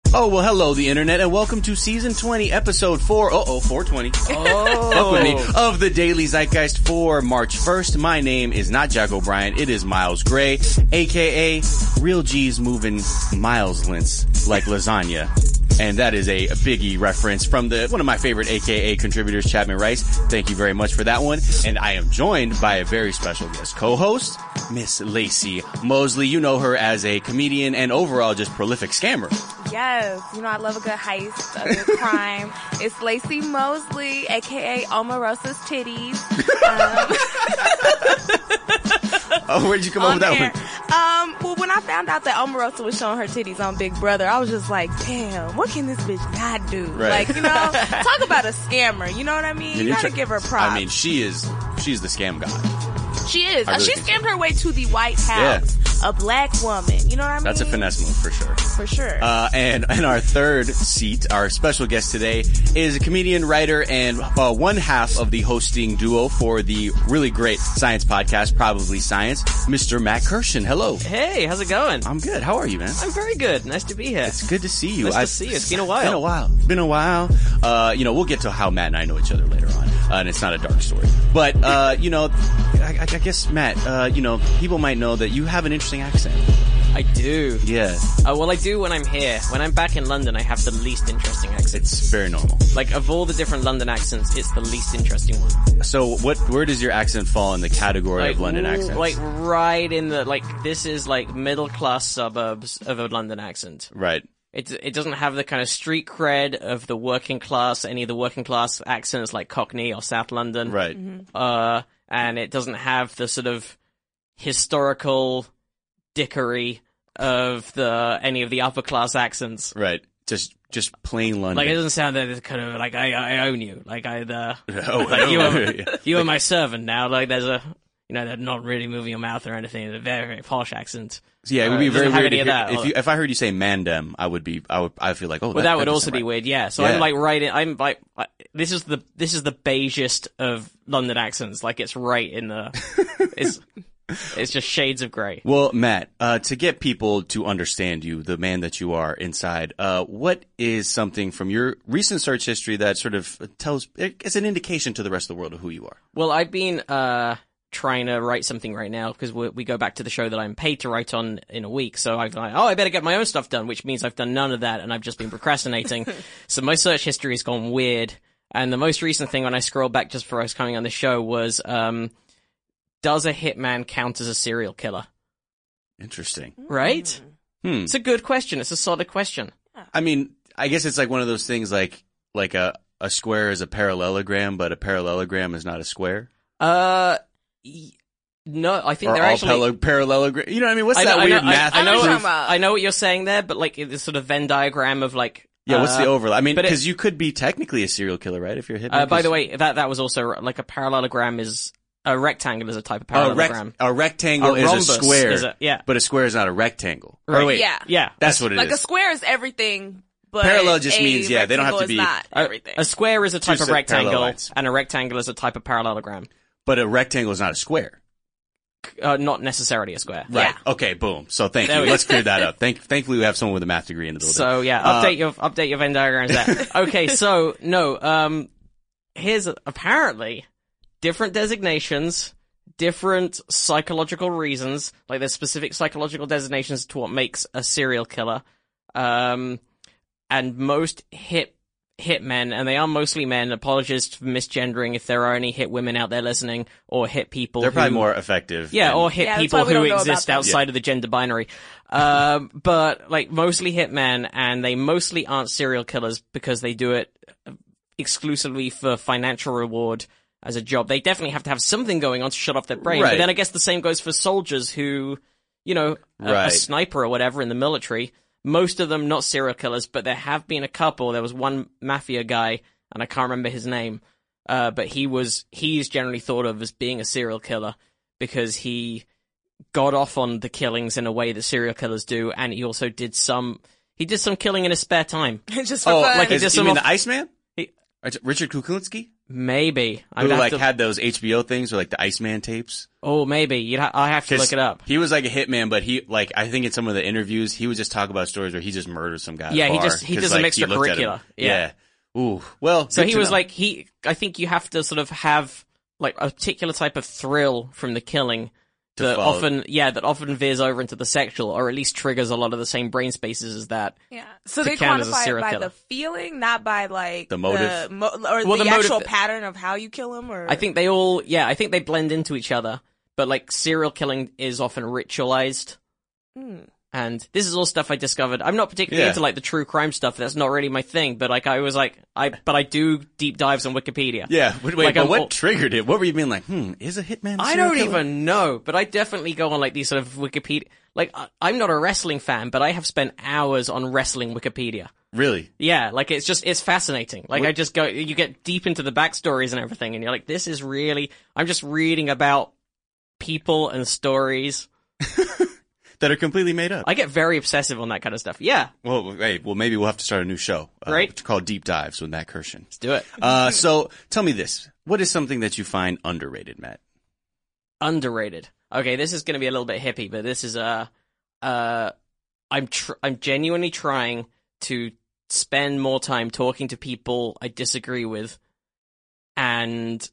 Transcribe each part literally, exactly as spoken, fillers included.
Oh, well, hello, the internet, and welcome to season twenty, episode four, uh-oh, four twenty. Oh. Fuck with me, of the Daily Zeitgeist for March first. My name is not Jack O'Brien, it is Miles Gray, aka Real G's moving Miles Lintz like lasagna. And that is a Biggie reference from the one of my favorite A K A contributors, Chapman Rice. Thank you very much for that one. And I am joined by a very special guest co-host, Miss Lacey Mosley. You know her as a comedian and overall just prolific scammer. Yes, you know I love a good heist, a good crime. It's Lacey Mosley, aka Omarosa's titties. Um, oh, where'd you come up with that air. one? Um, well, when I found out that Omarosa was showing her titties on Big Brother, I was just like, damn, what can this bitch not do? Right. Like, you know, talk about a scammer. You know what I mean? You gotta give her props. I mean, she is, she's the scam god. She is. I really she think scammed so. her way to the White House. Yeah. A black woman. You know what I mean? That's a finesse move for sure. For sure. Uh, and in our third seat, our special guest today is a comedian, writer, and uh, one half of the hosting duo for the really great science podcast, Probably Science, Mister Matt Kirshen. Hello. Hey, how's it going? I'm good. How are you, man? I'm very good. Nice to be here. It's good to see you. Nice I've, to see you. It's been a while. Been a while. Been a while. Uh, you know, we'll get to how Matt and I know each other later on, uh, and it's not a dark story. But, uh, you know, I, I guess, Matt, uh, you know, people might know that you have an interesting accent. I do. Yeah. Uh, well, I do when I'm here. When I'm back in London, I have the least interesting accent. It's very normal. Like, of all the different London accents, it's the least interesting one. So, what? Where does your accent fall in the category like, of London accents? Like, right in the, like, this is like middle-class suburbs of a London accent. Right. It it doesn't have the kind of street cred of the working class, any of the working class accents like Cockney or South London. Right. Mm-hmm. Uh, and it doesn't have the sort of historical dickery of the any of the upper class accents. Right. Just just plain London. Like, it doesn't sound that it's kind of like I I own you. Like I the oh, like you are yeah. you are my servant now. Like there's a you know they're not really moving your mouth or anything. It's a very very posh accent. Yeah, it would Uh, be it very doesn't have weird any to of hear, that. if you if I heard you say Mandem, I would be I would I feel like oh Well, that, that would that also doesn't be right. weird. Yeah. So Yeah. I'm like right in. I'm like uh, this is the this is the beigest of London accents. Like it's right in the. It's it's just shades of grey. Well, Matt, uh, to get people to understand you, the man that you are inside, uh, what is something from your recent search history that sort of tells, it's an indication to the rest of the world of who you are? Well, I've been uh, trying to write something right now because we, we go back to the show that I'm paid to write on in a week. So I've like, oh, I better get my own stuff done, which means I've done none of that and I've just been procrastinating. So my search history has gone weird. And the most recent thing when I scrolled back just before I was coming on the show was, um, does a hitman count as a serial killer? Interesting. Right? Hmm. It's a good question. It's a solid question. I mean, I guess it's like one of those things like, like a, a square is a parallelogram, but a parallelogram is not a square. Uh, y- no, I think Or they're all actually... palo- parallelogram. You know what I mean? What's I know, that I know, weird I- math? I, know, I know what you're what, talking about. I know what you're saying there, but like this sort of Venn diagram of like... Yeah, what's uh, the overlap? I mean, but it- because you could be technically a serial killer, right? If you're a hitman. Uh, by 'cause- the way, that that was also like a parallelogram is a rectangle is a type of a, rec- parallelogram. a rectangle A is a rhombus square, is a- yeah. but a square is not a rectangle. Right. Or wait, Yeah. Yeah, that's what it is. Like a square is everything, but Parallel just a means, yeah, they don't have to rectangle be- is not a, everything. a square is a type Two of set parallel rectangle, lines. and a rectangle is a type of parallelogram. But a rectangle is not a square. Uh, not necessarily a square. Right. Yeah. Okay, boom. So thank There you. we go. Let's clear that up. Thank, thankfully we have someone with a math degree in the building. So yeah, Uh, update your update your Venn diagrams there. Okay, so no, um, here's apparently different designations, different psychological reasons. Like there's specific psychological designations to what makes a serial killer, um, and most hit hitmen, and they are mostly men. Apologies for misgendering if there are any hit women out there listening, or hit people. They're who, probably more effective. Yeah, than- or hit Yeah, that's people why we who don't know about exist them. outside Yeah. of the gender binary. Um, but, like, mostly hitmen, and they mostly aren't serial killers because they do it exclusively for financial reward as a job. They definitely have to have something going on to shut off their brain. Right. But then I guess the same goes for soldiers who, you know, a, Right. a sniper or whatever in the military. Most of them not serial killers, but there have been a couple. There was one mafia guy, and I can't remember his name, uh, but he was, he's generally thought of as being a serial killer because he got off on the killings in a way that serial killers do, and he also did some, he did some killing in his spare time. Just for Oh, fun. like he is, did you some mean off- the Iceman? He- Richard Kuklinski? Maybe. I Who would have like to- had those H B O things or like the Iceman tapes. Oh, maybe. You'd ha- I have to 'Cause look it up. He was like a hitman, but he like I think in some of the interviews he would just talk about stories where he just murdered some guy. at a Yeah, he bar, just- he 'cause, does some like, he looked at him. extracurricular. Yeah. yeah. Ooh. Well, So good he to was know. like, he, I think you have to sort of have, like, a particular type of thrill from the killing To that follow. often, yeah, that often veers over into the sexual, or at least triggers a lot of the same brain spaces as that. Yeah. So To they count as a quantify it serial by killer. the feeling, not by like The motive? mo- or Well, the, the motive- actual pattern of how you kill him. Or I think they all, yeah, I think they blend into each other, but like serial killing is often ritualized. Mm. And this is all stuff I discovered. I'm not particularly Yeah. into like the true crime stuff. That's not really my thing. But like I was like, I but I do deep dives on Wikipedia. Yeah. Wait, wait Like, but I'm what all- triggered it? What were you being like? Hmm. Is a hitman? a I serial don't killer? even know. But I definitely go on like these sort of Wikipedia. Like I, I'm not a wrestling fan, but I have spent hours on wrestling Wikipedia. Really. Yeah, like it's just it's fascinating. Like I just go, you get deep into the backstories and everything, and you're like, this is really. I'm just reading about people and stories. That are completely made up. I get very obsessive on that kind of stuff. Yeah, well, hey, well, maybe we'll have to start a new show. Uh, Right. Called Deep Dives with Matt Kirshen. let's do it. Uh, so tell me this. What is something that you find underrated, Matt? Underrated. Okay, this is going to be a little bit hippie, but this is uh, uh, I'm tr- I'm genuinely trying to spend more time talking to people I disagree with, and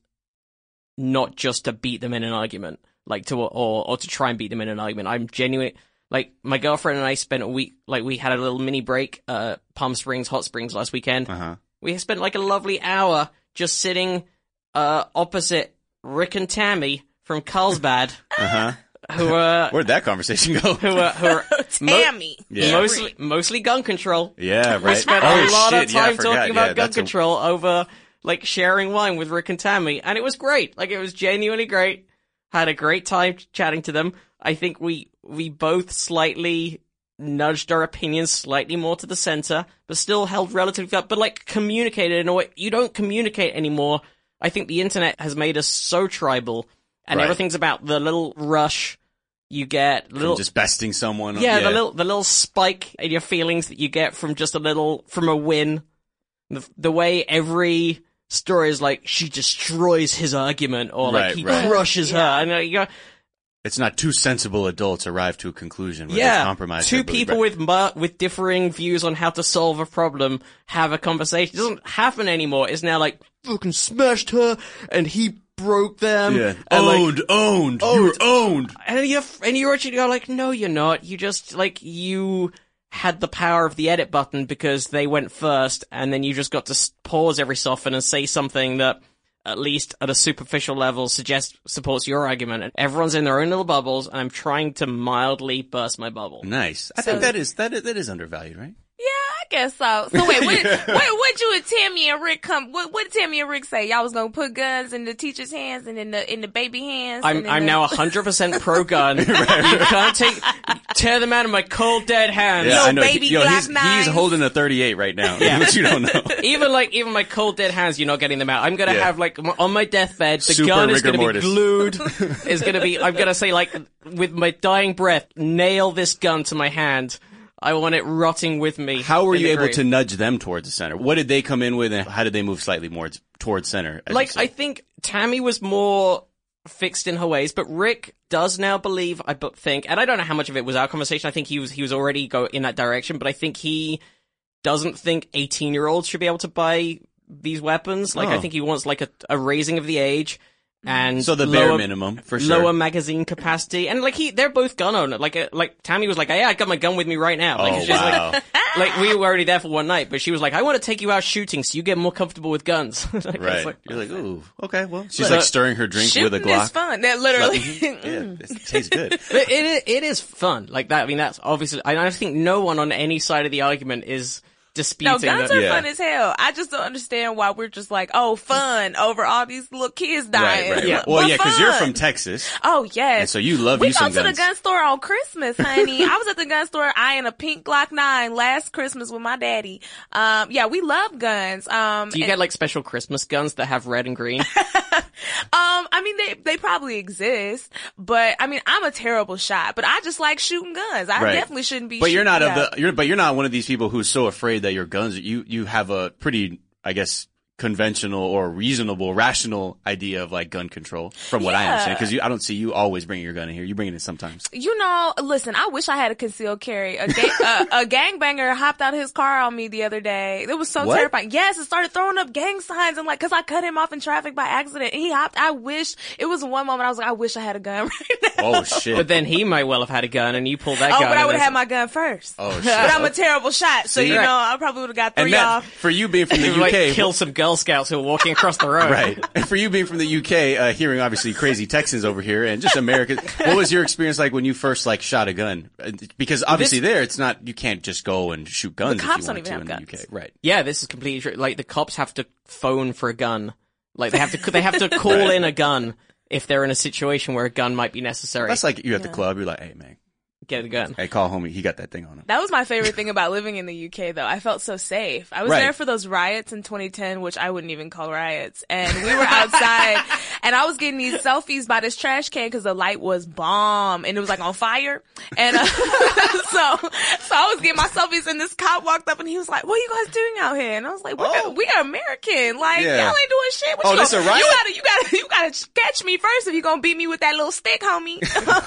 not just to beat them in an argument, like to or or to try and beat them in an argument. I'm genuine. Like my girlfriend and I spent a week, like we had a little mini break, uh, Palm Springs, Hot Springs last weekend. Uh-huh. We spent like a lovely hour just sitting uh opposite Rick and Tammy from Carlsbad, Uh-huh. who are Where'd that conversation go? who are who are mo- Tammy. Yeah. mostly mostly gun control. Yeah, right. We spent oh, a lot shit. of Yeah, I time forgot. talking about Yeah, gun that's a- control over like sharing wine with Rick and Tammy, and it was great. Like it was genuinely great. Had a great time chatting to them. I think we we both slightly nudged our opinions slightly more to the center, but still held relatively up. But like communicated in a way you don't communicate anymore. I think the internet has made us so tribal, and Right. everything's about the little rush you get, From little just besting someone. yeah, the little the little spike in your feelings that you get from just a little from a win. The, the way every story is like she destroys his argument or like Right, he right. crushes her, and uh, you go, It's not two sensible adults arrive to a conclusion where they've yeah, compromised. two their belief. people with mu- with differing views on how to solve a problem have a conversation. It doesn't happen anymore. It's now like fucking smashed her and he broke them. Yeah. and, like, Owned, owned, you were owned. And you and you actually go like, no, you're not. You just like you had the power of the edit button because they went first, and then you just got to s- pause every so often and say something that, at least at a superficial level, suggests supports your argument. And everyone's in their own little bubbles, and I'm trying to mildly burst my bubble. Nice. I So- think that is that is, that is undervalued, right? Yeah, I guess so. So wait, what, what, what you and Tammy and Rick come? What, what did Tammy and Rick say? Y'all was gonna put guns in the teacher's hands and in the in the baby hands. I'm and in I'm the... now one hundred percent pro gun. You can't take tear them out of my cold dead hands. Yo, I know. baby Yo, Glock he's, he's nines. holding a thirty-eight right now. Yeah. Which you don't know. Even like even my cold dead hands, you're not getting them out. I'm gonna Yeah. have like m- on my deathbed, the Super gun is rigor gonna mortis. be glued. Is gonna be. I'm gonna say like with my dying breath, nail this gun to my hand. I want it rotting with me. How were in you the able grave. to nudge them towards the center? What did they come in with, and how did they move slightly more t- towards center? as you Like said? I think Tammy was more fixed in her ways, but Rick does now believe. I bu- think, and I don't know how much of it was our conversation. I think he was he was already go in that direction, but I think he doesn't think eighteen year olds should be able to buy these weapons. Like I Oh. think he wants like a, a raising of the age. And so the bare lower, minimum for sure. lower magazine capacity, and like he, they're both gun owners. Like, uh, like Tammy was like, "Yeah, I got my gun with me right now." Like, Oh she's like, wow! like we were already there for one night, but she was like, "I want to take you out shooting, so you get more comfortable with guns." Like, it's right. like- You're like, ooh, okay. Well, she's So- like stirring her drink Shooting with a Glock. is fun. That literally. Yeah, it tastes good. But it is, it is fun. Like that. I mean, that's obviously. I don't think no one on any side of the argument is No, disputing guns that. are Yeah. fun as hell. I just don't understand why we're just like, oh, fun over all these little kids dying. Right, right. Yeah. right. Well, But yeah, because you're fun. from Texas, Oh yes. and so you love We you go some to guns. the gun store on Christmas, honey. I was at the gun store eyeing a pink Glock nine last Christmas with my daddy. Um, yeah, we love guns. Um, Do you and- get like special Christmas guns that have red and green? um, I mean, they they probably exist, but I mean, I'm a terrible shot, but I just like shooting guns. I Right. definitely shouldn't be. But you're not shooting- of the. You're, but you're not one of these people who's so afraid that your guns. You you have a pretty, I guess, conventional or reasonable, rational idea of like gun control, from what I Yeah. understand. Because I don't see you always bringing your gun in here. You bring it in sometimes. You know, listen, I wish I had a concealed carry. A, gang, uh, a gangbanger hopped out of his car on me the other day. It was so What? terrifying. Yes, it started throwing up gang signs and like, cause I cut him off in traffic by accident. And he hopped. I wish, it was one moment I was like, I wish I had a gun right now. Oh shit! But then he might well have had a gun, and you pulled that Oh, gun. but I and would have then- had my gun first. Oh shit! But I'm a terrible shot, so See? you know, Right. I probably would have got and three Matt, off. for you being from the You U like K, kill some Girl Scouts who are walking across the road. right? And for you being from the U K, uh, hearing obviously crazy Texans over here and just Americans, what was your experience like when you first like shot a gun? Uh, Because obviously there, it's not, you can't just go and shoot guns. The cops if you don't want even to have in the guns. U K, right? Yeah, this is completely true. Like the cops have to phone for a gun. Like they have to they have to call in a gun if they're in a situation where a gun might be necessary. That's like you're at the club, you're like, hey man, Get a gun. hey, call homie, he got that thing on him. That was my favorite thing about living in the U K, though. I felt so safe. I was Right. there for those riots in twenty ten, which I wouldn't even call riots. And we were outside, and I was getting these selfies by this trash can because the light was bomb, and it was like on fire. And uh, so, so I was getting my selfies, and this cop walked up, and he was like, "What are you guys doing out here?" And I was like, "We're, Oh. we are American. Like Yeah. y'all ain't doing shit. What Oh, you this gonna, a riot? You gotta, you gotta, you gotta catch me first if you gonna beat me with that little stick, homie."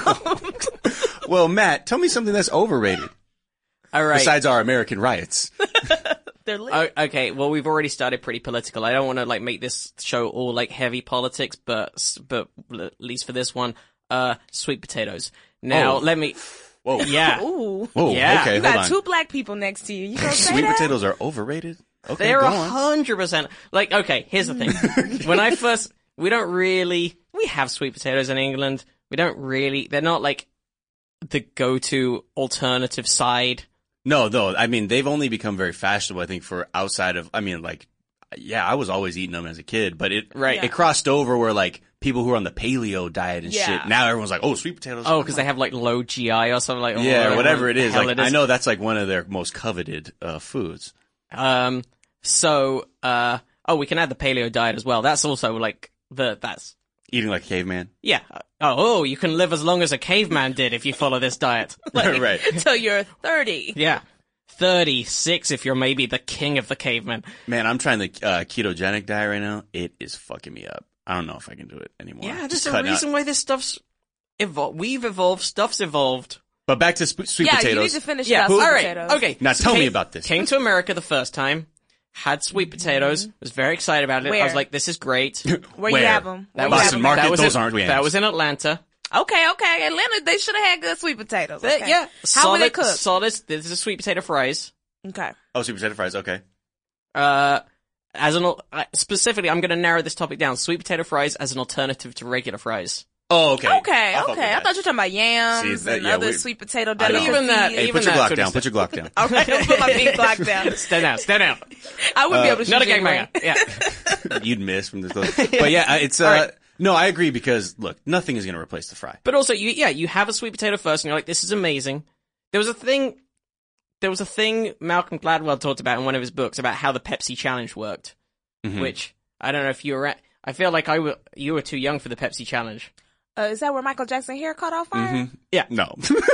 Well, Matt, tell me something that's overrated All right. besides our American riots. They're lit. Oh, okay, well, we've already started pretty political. I don't want to like make this show all like heavy politics, but but at least for this one, uh, sweet potatoes. Now, Oh. let me. Whoa, Yeah, Ooh. whoa, Yeah. okay, You hold got on. two black people next to you. You gonna say Sweet that? potatoes are overrated. Okay, they're go a on. hundred percent. Like, okay, here's the thing. When I first, we don't really, we have sweet potatoes in England. We don't really. They're not like the go-to alternative side. No, no. I mean, they've only become very fashionable, I think, for outside of, I mean, like, yeah, I was always eating them as a kid, but it, Right. Yeah. it crossed over where like people who are on the paleo diet and Yeah. shit, now everyone's like, oh, sweet potatoes. Oh, because they have like low G I or something like. or yeah, whatever it the is. hell Like, it is. I know that's like one of their most coveted, uh, foods. Um. So, uh. Oh, we can add the paleo diet as well. That's also like the that's Eating like a caveman. yeah. Oh, oh, you can live as long as a caveman did if you follow this diet. Right. Till you're thirty. Yeah. thirty-six if you're maybe the king of the cavemen. Man, I'm trying the uh, ketogenic diet right now. It is fucking me up. I don't know if I can do it anymore. Yeah, Just there's a cutting out- reason why this stuff's evolved. We've evolved. Stuff's evolved. But back to sp- sweet Yeah, potatoes. you need to finish Yeah. that All sweet right. potatoes. Okay. Now So tell me came- about this. Came to America the first time. Had sweet potatoes. Was very excited about it. I Where? was like, "This is great." Where, Where? you have them? That Where was you have Boston 'em? Market, that was those in, aren't yams. That was in Atlanta. Okay, okay. Atlanta, they should have had good sweet potatoes. They- Okay. yeah. How solid, were they cooked? Solid. This is sweet potato fries. Okay. Oh, sweet potato fries. Okay. Uh, as an al- uh, specifically, I'm going to narrow this topic down. Sweet potato fries as an alternative to regular fries. Oh, okay. Okay, I'll fuck with okay. I that. thought you were talking about yams See, that- and yeah, other we- sweet potato I know. delicacies. Even that- Hey, even put your that Glock sort down. of Put your Glock down. All right, I'll put my big Glock down. Stand out. Stand out. I wouldn't be able to shoot Not a you anyway. gangbanger. Yeah. You'd miss from this. But yeah, it's uh, All right. no, I agree because look, nothing is going to replace the fry. But also, you yeah, you have a sweet potato first, and you're like, "This is amazing." There was a thing. There was a thing Malcolm Gladwell talked about in one of his books about how the Pepsi challenge worked, Mhm. which I don't know if you were at. I feel like I were, you were too young for the Pepsi challenge. Uh, is that where Michael Jackson hair caught on fire? Mhm. Yeah. No.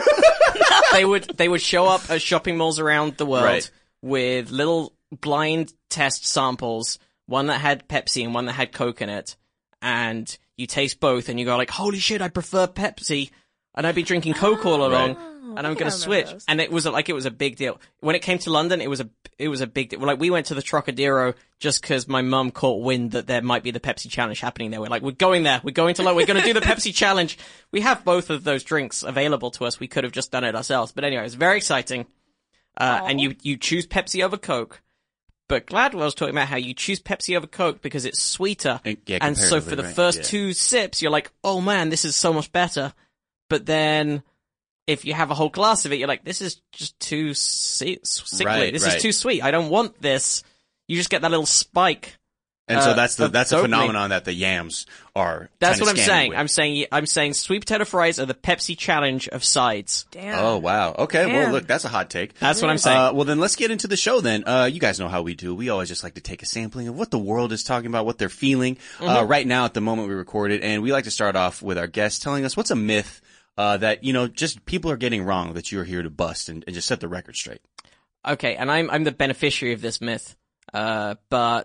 they would they would show up at shopping malls around the world Right. with little blind test samples, one that had Pepsi and one that had Coke in it, and you taste both and you go like, holy shit, I prefer Pepsi, and I'd be drinking Coke all along. Oh, And I'm I going to remember switch. those. And it was like, it was a big deal. When it came to London, it was a, it was a big deal. Like, we went to the Trocadero just because my mum caught wind that there might be the Pepsi challenge happening there. We're like, we're going there. We're going to London. We're going to do the Pepsi challenge. We have both of those drinks available to us. We could have just done it ourselves. But anyway, it's very exciting. Uh, Aw. and you, you choose Pepsi over Coke. But Gladwell's talking about how you choose Pepsi over Coke because it's sweeter. And- yeah, and so for the comparatively, right? first Yeah. two sips, you're like, oh man, this is so much better. But then if you have a whole glass of it, you're like, this is just too si- sickly. Right, this right. is too sweet. I don't want this. You just get that little spike. And so Uh, that's the of that's a dopamine. phenomenon that the yams are. That's kinda what I'm scamming saying. with. I'm saying I'm saying sweet potato fries are the Pepsi challenge of sides. Damn. Oh wow. Okay. Well, Damn. look, that's a hot take. That's what I'm saying. Uh, well, then let's get into the show. Then, uh, you guys know how we do. We always just like to take a sampling of what the world is talking about, what they're feeling uh, Mm-hmm. right now at the moment we record it, and we like to start off with our guests telling us what's a myth uh, that you know just people are getting wrong that you're here to bust and, and just set the record straight. Okay, and I'm I'm the beneficiary of this myth. Uh, but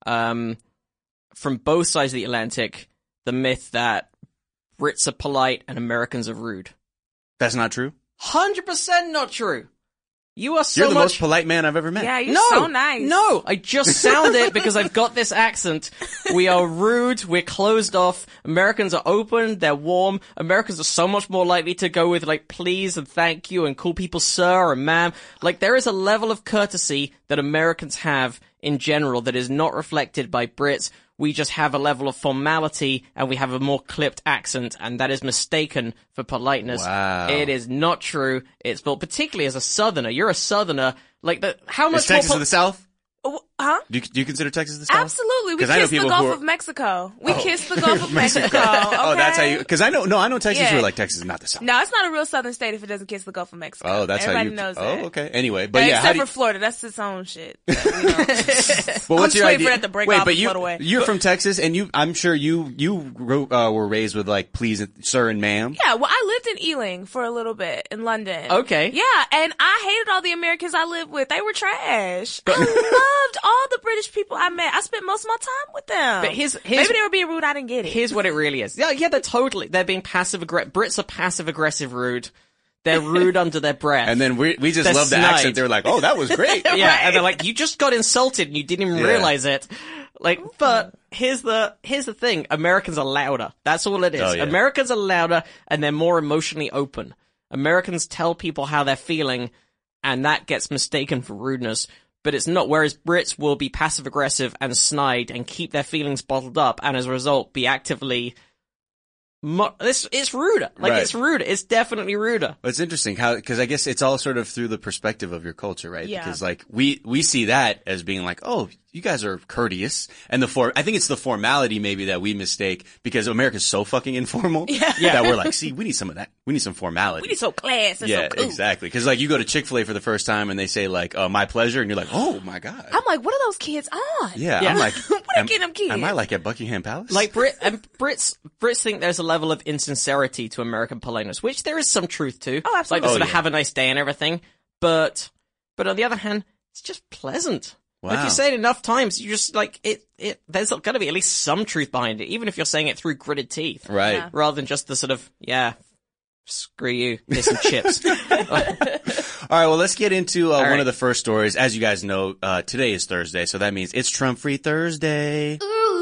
um, from both sides of the Atlantic, the myth that Brits are polite and Americans are rude. That's not true? one hundred percent not true. You are so You're the much... most polite man I've ever met. Yeah, you're no, so nice. No, I just sound it because I've got this accent. We are rude, we're closed off, Americans are open, they're warm, Americans are so much more likely to go with like please and thank you and call people sir and ma'am. Like there is a level of courtesy that Americans have in general that is not reflected by Brits. We just have a level of formality and we have a more clipped accent, and that is mistaken for politeness. Wow. It is not true. It's built, particularly as a southerner. You're a southerner. Like, the, how much Is Texas more in the South? Oh, huh? Do you, do you consider Texas the South? Absolutely. We 'Cause I know kissed the people Gulf who are- of Mexico. We Oh. kissed the Gulf of Mexico. Oh, that's how okay? you, cause I know, no, I know Texas Yeah. who are like Texas is not the South. No, it's not a real southern state if it doesn't kiss the Gulf of Mexico. Oh, that's Everybody how you, knows oh, that. okay. Anyway, but Uh, yeah, how except do you, for Florida, that's its own shit. But, you know. well, I'm what's just your waiting idea? for that to break Wait, off but and you, float away. you're from Texas and you, I'm sure you, you wrote, uh, were raised with like please, sir and ma'am. Yeah, well, I lived in Ealing for a little bit in London. Okay. Yeah, and I hated all the Americans I lived with. They were trash. I loved all the British people I met. I spent most of my time with them. But here's- here's- Maybe they were being rude. I didn't get it. Here's what it really is. Yeah, yeah, they're totally, they're being passive aggressive. Brits are passive aggressive rude. They're rude under their breath. And then we, we just They're love the snide. accent. They're like, oh, that was great. yeah, and they're like, you just got insulted and you didn't even Yeah. realize it. Like, but here's the, here's the thing. Americans are louder. That's all it is. Oh, yeah. Americans are louder and they're more emotionally open. Americans tell people how they're feeling and that gets mistaken for rudeness. But it's not, whereas Brits will be passive-aggressive and snide and keep their feelings bottled up, and as a result, be actively... Mo- it's, it's ruder. Like, Right. it's ruder. It's definitely ruder. But it's interesting how, because I guess it's all sort of through the perspective of your culture, right? Yeah. Because like we we see that as being like, oh, you guys are courteous, and the for I think it's the formality maybe that we mistake because America's so fucking informal Yeah. that we're like, see, we need some of that. We need some formality. we need so class and yeah, so cool. exactly. Because like you go to Chick-fil-A for the first time and they say like, uh, my pleasure, and you're like, oh my god. I'm like, what are those kids on? yeah, Yeah. I'm like, What are am, getting them kids? am I like at Buckingham Palace? Like, Brit, and Brits, Brits think there's a level of insincerity to American politeness, which there is some truth to. Oh, absolutely. Like, the Oh, sort of yeah. have a nice day and everything. But, but on the other hand, it's just pleasant. Like Wow. you say it enough times, you just like, it, it, there's got to be at least some truth behind it, even if you're saying it through gritted teeth. right. Yeah. Rather than just the sort of, yeah, screw you, here's some chips. All right, well, let's get into uh, one right. of the first stories. As you guys know, uh, today is Thursday, so that means it's Trump Free Thursday.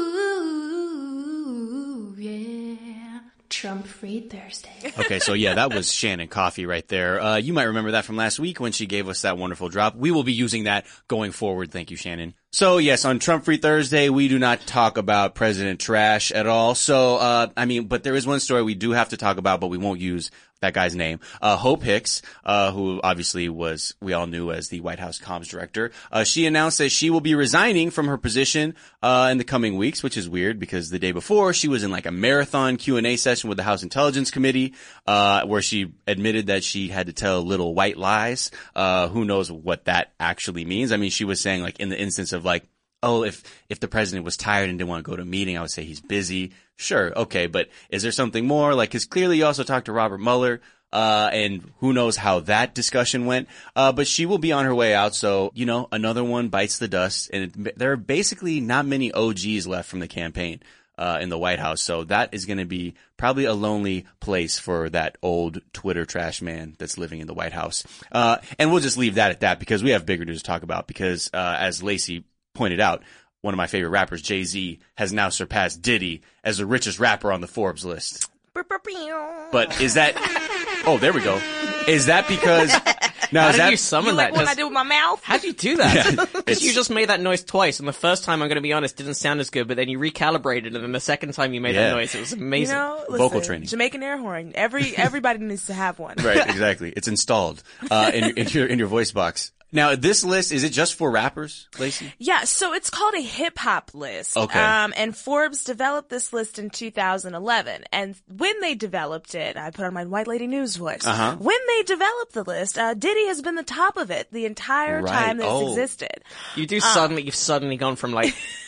Ooh, yeah. Trump Free Thursday. Okay, so yeah, that was Shannon Coffee right there. Uh, you might remember that from last week when she gave us that wonderful drop. We will be using that going forward. Thank you, Shannon. So yes, on Trump Free Thursday, we do not talk about President Trash at all. So, uh, I mean, but there is one story we do have to talk about, but we won't use that guy's name. Uh, Hope Hicks, uh, who obviously was, we all knew as the White House comms director. Uh, she announced that she will be resigning from her position, uh, in the coming weeks, which is weird because the day before she was in like a marathon Q and A session with the House Intelligence Committee, uh, where she admitted that she had to tell little white lies. Uh, who knows what that actually means? I mean, she was saying like in the instance of like, oh, if, if the president was tired and didn't want to go to a meeting, I would say he's busy. Sure. Okay. But is there something more? Like, cause clearly you also talked to Robert Mueller, uh, and who knows how that discussion went. Uh, but she will be on her way out. So, you know, another one bites the dust, and it, there are basically not many O Gs left from the campaign, uh, in the White House. So that is going to be probably a lonely place for that old Twitter trash man that's living in the White House. Uh, and we'll just leave that at that because we have bigger news to talk about because, uh, as Lacey pointed out, one of my favorite rappers, Jay-Z, has now surpassed Diddy as the richest rapper on the Forbes list. But is that... Oh, there we go. Is that because... Now, How is did that... you summon You like that? what I Just- did with my mouth? How'd you do that? Yeah, Because it's- you just made that noise twice, and the first time, I'm going to be honest, didn't sound as good, but then you recalibrated, and then the second time you made Yeah. that noise, it was You amazing. know, listen, Vocal training. Jamaican air horn. Every everybody needs to have one. Right, exactly. It's installed uh, in, in your in your voice box. Now, this list, is it just for rappers, Lacey? Yeah, so it's called a hip hop list. Okay. Um, and Forbes developed this list in two thousand eleven. And when they developed it, I put on my white lady news voice. Uh-huh. When they developed the list, uh, Diddy has been the top of it the entire Right. time that Oh. it's existed. You do suddenly, you've suddenly gone from like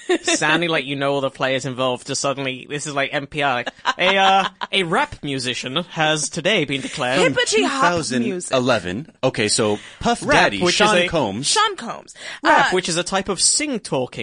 sounding like you know all the players involved, to suddenly, this is like N P R, like, a, uh, a rap musician has today been declared. Hippity hop music. twenty eleven. Okay, so Puff Rap, Daddy, which Sean is a- Combs. Sean Combs. Rap, Uh, which is a type of sing-talking.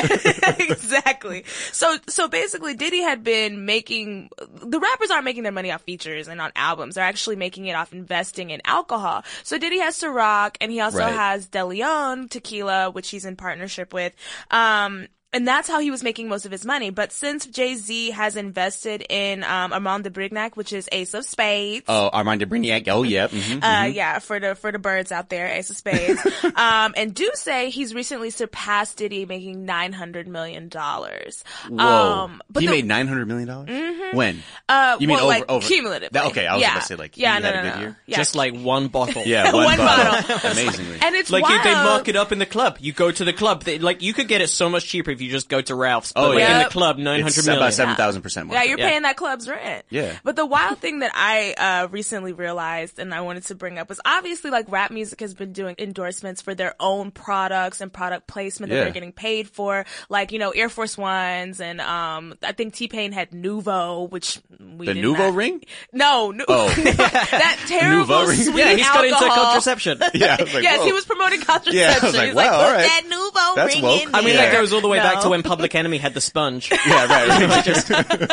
exactly. So, so basically Diddy had been making, the rappers aren't making their money off features and on albums. They're actually making it off investing in alcohol. So Diddy has Ciroc, and he also Right. has De Leon tequila, which he's in partnership with. Um, And that's how he was making most of his money. But since Jay-Z has invested in um Armand de Brignac, which is Ace of Spades. Oh, Armand de Brignac. Oh, yeah. Mm-hmm, Uh, mm-hmm. yeah, for the, for the birds out there, Ace of Spades. um, and do say he's recently surpassed Diddy, making nine hundred million dollars. Whoa. Um, but he the- made nine hundred million dollars? Mm-hmm. When? Uh, You mean well, over- like, over- cumulatively. That- okay, I was yeah. about to say, like, yeah, he no, had a no, good no. year? Yeah. Just like one bottle. Yeah, one, One bottle. bottle. Amazingly. And it's Like wild. you, they mark it up in the club. You go to the club. They, like you could get it so much cheaper if you just go to Ralph's. But Oh, like, yeah. in the Yep. club, nine hundred It's million. about seven thousand percent more. Yeah, you're Yeah. paying that club's rent. Yeah. But the wild thing that I uh recently realized and I wanted to bring up was obviously like rap music has been doing endorsements for their own products and product placement that Yeah. they're getting paid for. Like, you know, Air Force Ones and um I think T-Pain had Nuvo, which we The did Nuvo not- ring? No, nu- Oh. that terrible Nuvo ring? sweet Yeah, he's got into alcohol. contraception. Yeah, I was like, yes, whoa. he was promoting contraception. Yeah, I was like, He's wow, like, all put right. that Nuvo That's ring woke. in I mean, there. that goes all the way back to No. when Public Enemy had the sponge. Yeah, right. right. Just,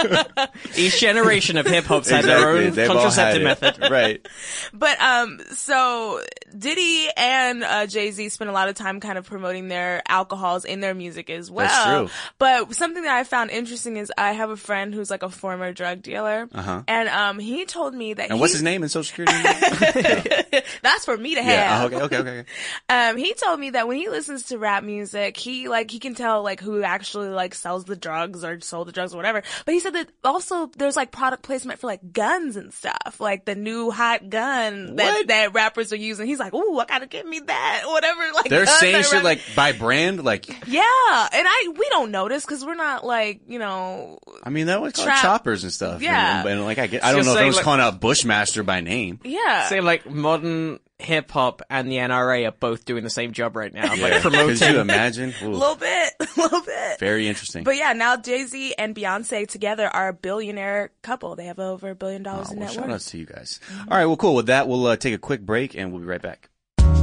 each generation of hip hop's had their Exactly. own They've all contraceptive had it. method. Right. But um, so Diddy and uh, Jay-Z spend a lot of time kind of promoting their alcohols in their music as well. That's true. But something that I found interesting is I have a friend who's like a former drug dealer, Uh-huh. and um, he told me that And he, what's his name and social security number? that's for me to Yeah. have. Oh, okay, okay, okay. okay. Um, he told me that when he listens to rap music, he like he can tell like who actually like sells the drugs or sold the drugs or whatever. But he said that also there's like product placement for like guns and stuff, like the new hot gun that What? that rappers are using. He's like, ooh, I gotta get me that, whatever. Like They're guns saying that shit rap- like by brand, like, yeah, and I we don't notice because we're not like you know. I mean, that was called Trap- choppers and stuff. Yeah. And, and like, I get, I don't Just know if saying, it was like- calling out Bushmaster by name. Yeah. Say like modern hip hop and the N R A are both doing the same job right now. Yeah. Like promoting. Could you imagine? a Ooh, little bit, a little bit. very interesting. But yeah, now Jay-Z and Beyonce together are a billionaire couple. They have over a billion dollars Oh, in well, net shout worth. outs to you guys. All right, well, cool. With that, we'll uh, take a quick break and we'll be right back.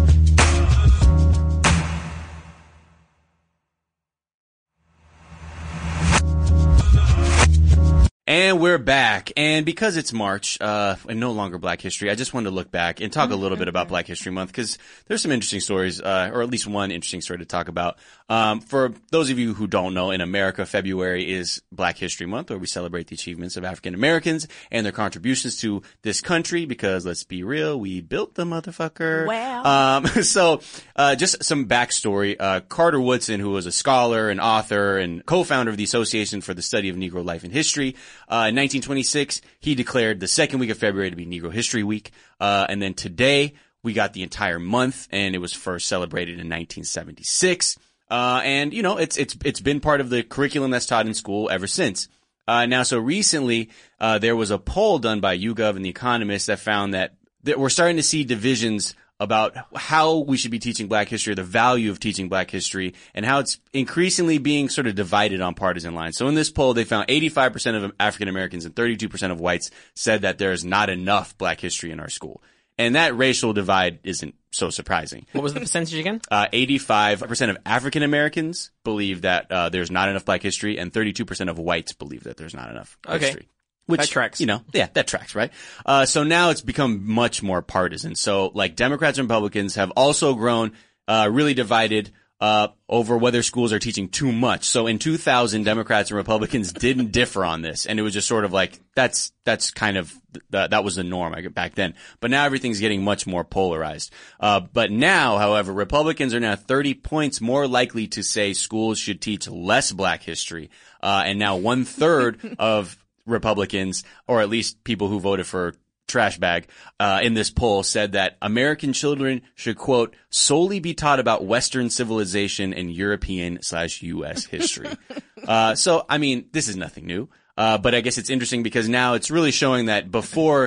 And we're back. And because it's March, uh, and no longer Black History, I just wanted to look back and talk a little bit about Black History Month because there's some interesting stories, uh, or at least one interesting story to talk about. Um, for those of you who don't know, in America, February is Black History Month, where we celebrate the achievements of African Americans and their contributions to this country because let's be real, we built the motherfucker. Wow. Um, so, uh, just some backstory. Uh, Carter Woodson, who was a scholar and author and co-founder of the Association for the Study of Negro Life and History, uh, in nineteen twenty-six, he declared the second week of February to be Negro History Week. Uh, and then today, we got the entire month, and it was first celebrated in nineteen seventy-six. Uh, and, you know, it's, it's, it's been part of the curriculum that's taught in school ever since. Uh, now, so recently, uh, there was a poll done by YouGov and The Economist that found that, that we're starting to see divisions about how we should be teaching Black history, the value of teaching Black history, and how it's increasingly being sort of divided on partisan lines. So in this poll, they found eighty-five percent of African Americans and thirty-two percent of whites said that there is not enough Black history in our school. And that racial divide isn't so surprising. What was the percentage again? Uh, eighty-five percent of African Americans believe that uh, there's not enough Black history, and thirty-two percent of whites believe that there's not enough Okay. history. Which, That tracks. You know, yeah, that tracks, right? Uh, so now it's become much more partisan. So, like, Democrats and Republicans have also grown, uh, really divided, uh, over whether schools are teaching too much. So in two thousand, Democrats and Republicans didn't differ on this. And it was just sort of like, that's, that's kind of, th- that was the norm back then. But now everything's getting much more polarized. Uh, but now, however, Republicans are now thirty points more likely to say schools should teach less Black history. Uh, and now one third of Republicans, or at least people who voted for trash bag, uh, in this poll said that American children should, quote, solely be taught about Western civilization and European slash U S history. uh, so, I mean, this is nothing new. Uh, but I guess it's interesting because now it's really showing that before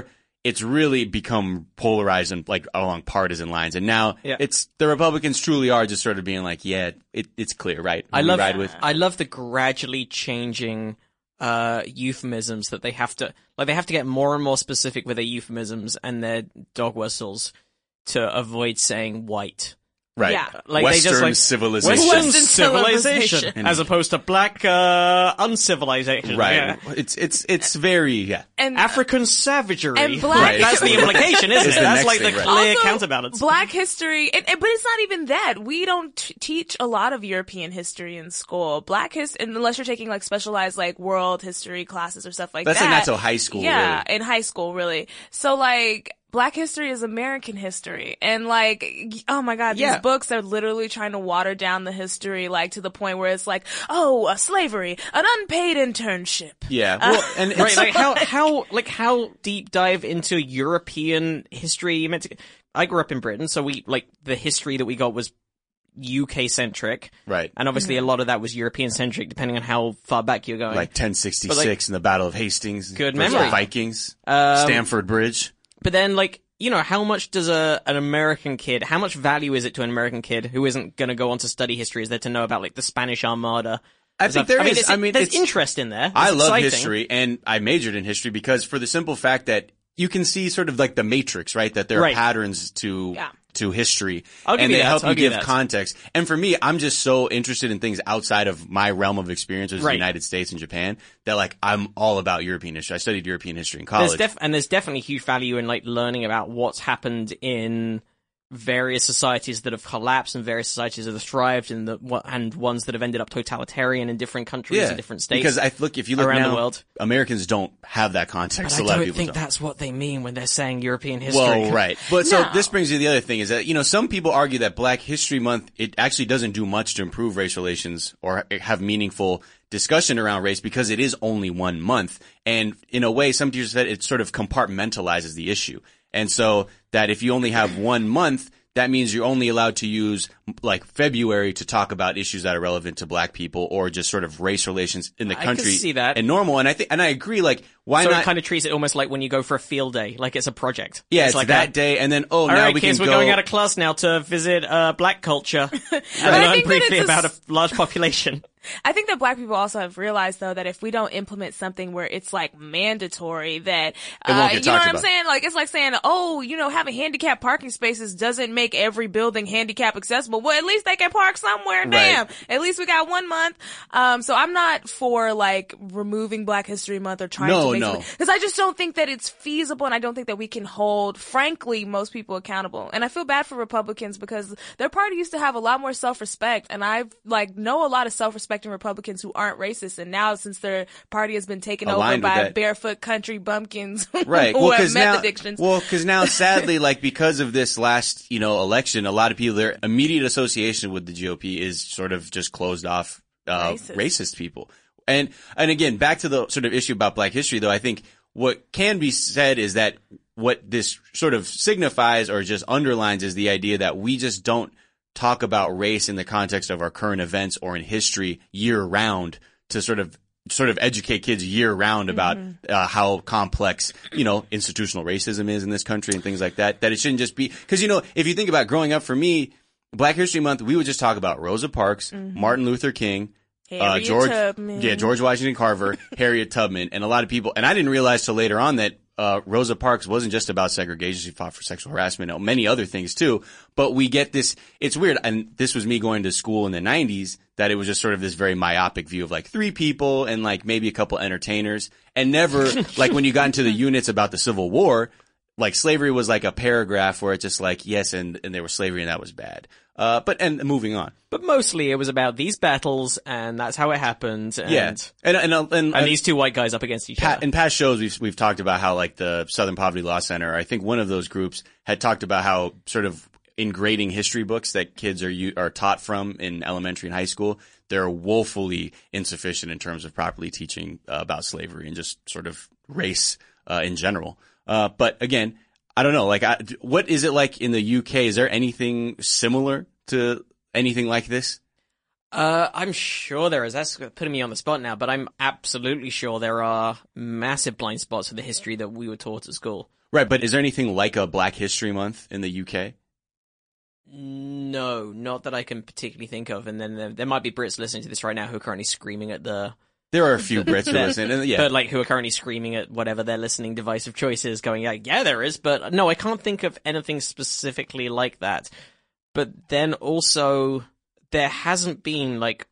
it's really become polarized and like along partisan lines. And now Yeah. it's the Republicans truly are just sort of being like, yeah, it, it's clear, right? I We love ride with. I love the gradually changing uh euphemisms that they have to like they have to get more and more specific with their euphemisms and their dog whistles to avoid saying white. Right. Yeah. Like, they Western just, like- civilization. Western Western civilization, civilization. as opposed to black uh uncivilization. Right. Yeah. It's, it's, it's very, yeah. And African savagery. And black- Right. That's the implication, isn't It's it? the That's next like thing, the right. clear Also, counterbalance. Black history, and, and- but it's not even that. We don't t- teach a lot of European history in school. Black history, unless you're taking like specialized like world history classes or stuff like That's that. like not till high school, Yeah, really. in high school, really. So like, Black history is American history. And like, oh my God, these Yeah. books are literally trying to water down the history, like to the point where it's like, oh, uh, slavery, an unpaid internship. Yeah. Well, and it's, Right, like how how like how deep dive into European history you meant to I grew up in Britain, so we like the history that we got was U K centric. right. And obviously a lot of that was European centric depending on how far back you're going. Like ten sixty-six But, like- in the Battle of Hastings. Good versus memory. the Vikings. Um, Stamford Bridge. But then like you know, how much does a an American kid, how much value is it to an American kid who isn't going to go on to study history? Is there to know about like the Spanish Armada? I Is think that- there I mean, is. it's- I mean, there's it's- interest in there. I It's love exciting. history, and I majored in history because for the simple fact that you can see sort of like the matrix, right? That there are Right. patterns to Yeah. to history, I'll give and you they that. help I'll you give you give that. context. And for me, I'm just so interested in things outside of my realm of experience, which is Right. the United States and Japan, that like I'm all about European history. I studied European history in college. There's def- and there's definitely huge value in like learning about what's happened in various societies that have collapsed and various societies that have thrived and the what and ones that have ended up totalitarian in different countries and different states. Because I look, if you look around now, the world. Americans don't have that context. but a I lot of don't people think don't. that's what they mean when they're saying European history. Well, right. But so No. this brings me to the other thing is that, you know, some people argue that Black History Month, it actually doesn't do much to improve race relations or have meaningful discussion around race because it is only one month. And in a way, some teachers said it sort of compartmentalizes the issue. And so that if you only have one month, that means you're only allowed to use like February to talk about issues that are relevant to Black people or just sort of race relations in the I can country see that. and normal. And I think, and I agree, like, why So not? it kind of treats it almost like when you go for a field day, like it's a project. yeah, it's, like that a, day. And then, oh, All now right, we kids, can we're go. going out of class now to visit uh, Black culture and I learn think that briefly it's a about a s- large population. I think that Black people also have realized though that if we don't implement something where it's like mandatory, that It won't uh, get you know talked what I'm about. saying? Like it's like saying, oh, you know, having handicapped parking spaces doesn't make every building handicap accessible. Well, at least they can park somewhere. Damn, at least we got one month. Um, so I'm not for like removing Black History Month or trying No, to make no. because I just don't think that it's feasible, and I don't think that we can hold, frankly, most people accountable. And I feel bad for Republicans because their party used to have a lot more self-respect, and I've like know a lot of self-respecting Republicans who aren't racist, and now since their party has been taken Aligned over with by that. barefoot country bumpkins Right. who Well, have because meth now, addictions. well, 'cause now, sadly, like because of this last, you know, election, a lot of people, their immediate association with the G O P is sort of just closed off, uh, Racist. racist people. And and again, back to the sort of issue about Black history, though, I think what can be said is that what this sort of signifies or just underlines is the idea that we just don't talk about race in the context of our current events or in history year round to sort of sort of educate kids year round about uh, how complex, you know, institutional racism is in this country and things like that. That it shouldn't just be because, you know, if you think about growing up for me, Black History Month, we would just talk about Rosa Parks, Martin Luther King, uh, Harriet George, Tubman. yeah, George Washington Carver, Harriet Tubman, and a lot of people. And I didn't realize till later on that uh, Rosa Parks wasn't just about segregation; she fought for sexual harassment and many other things too. But we get this; it's weird. And this was me going to school in the nineties. That it was just sort of this very myopic view of like three people and like maybe a couple entertainers, and never like when you got into the units about the Civil War. Like slavery was like a paragraph where it's just like yes, and and there was slavery and that was bad. Uh, but and moving on. But mostly it was about these battles and that's how it happened. And, Yeah, and and and, and, and these two white guys up against each Pa- other. in past shows, we've we've talked about how like the Southern Poverty Law Center. I think one of those groups had talked about how sort of in grading history books that kids are u- are taught from in elementary and high school, they're woefully insufficient in terms of properly teaching uh, about slavery and just sort of race uh, in general. Uh, but again, I don't know. Like, I, what is it like in the U K? Is there anything similar to anything like this? Uh, I'm sure there is. That's putting me on the spot now, but I'm absolutely sure there are massive blind spots for the history that we were taught at school. Right, but is there anything like a Black History Month in the U K? No, not that I can particularly think of. And then there, there might be Brits listening to this right now who are currently screaming at the... There are a few Brits who listen, and yeah. But like who are currently screaming at whatever their listening device of choice is, going, yeah, yeah, there is. But no, I can't think of anything specifically like that. But then also, there hasn't been like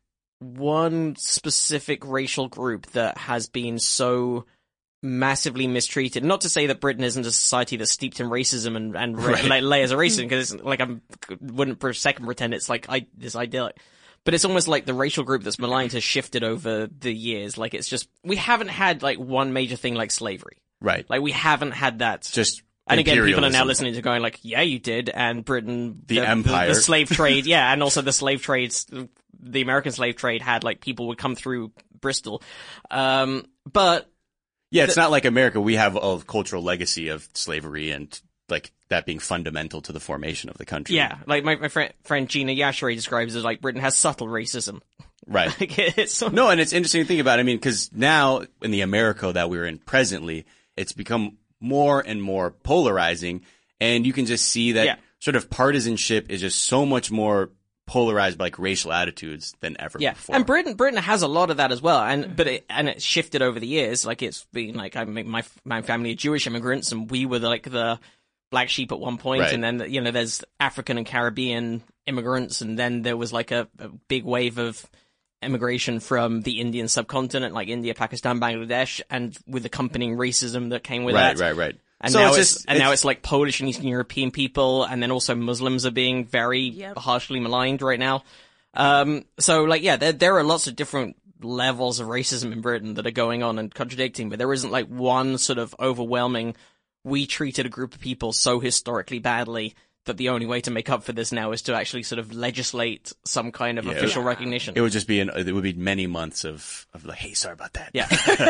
one specific racial group that has been so massively mistreated. Not to say that Britain isn't a society that's steeped in racism and, and Right. la- layers of racism, because like I wouldn't for a second pretend it's like I, this idyllic. But it's almost like the racial group that's maligned has shifted over the years. Like it's just, we haven't had like one major thing like slavery. Right. Like we haven't had that. Just And again, people are now imperialism. listening to going like, yeah, you did, and Britain, The empire. the, slave trade, yeah, and also the slave trades, the American slave trade had like people would come through Bristol, um, but Yeah, it's not like America. We have a cultural legacy of slavery and like that being fundamental to the formation of the country. yeah, like my my friend friend Gina Yashere describes it as like Britain has subtle racism. Right. Like it's so- No, and it's interesting to think about. I mean, because now in the America that we're in presently, it's become more and more polarizing, and you can just see that Yeah. sort of partisanship is just so much more polarized by like racial attitudes than ever Yeah, before. and Britain Britain has a lot of that as well, and but it and it's shifted over the years. Like it's been like I mean, my my family are Jewish immigrants, and we were the, like the black sheep at one point, Right. and then you know there's African and Caribbean immigrants, and then there was like a, a big wave of immigration from the Indian subcontinent, like India, Pakistan, Bangladesh, and with accompanying racism that came with right, that. right, right. And so now it's it's, just and now it's like Polish and Eastern European people, and then also Muslims are being very Yep. harshly maligned right now. Um, so like, yeah, there, there are lots of different levels of racism in Britain that are going on and contradicting, but there isn't like one sort of overwhelming, we treated a group of people so historically badly that the only way to make up for this now is to actually sort of legislate some kind of Yeah. official Yeah. recognition. It would just be an, it would be many months of, of like, hey, sorry about that. Yeah.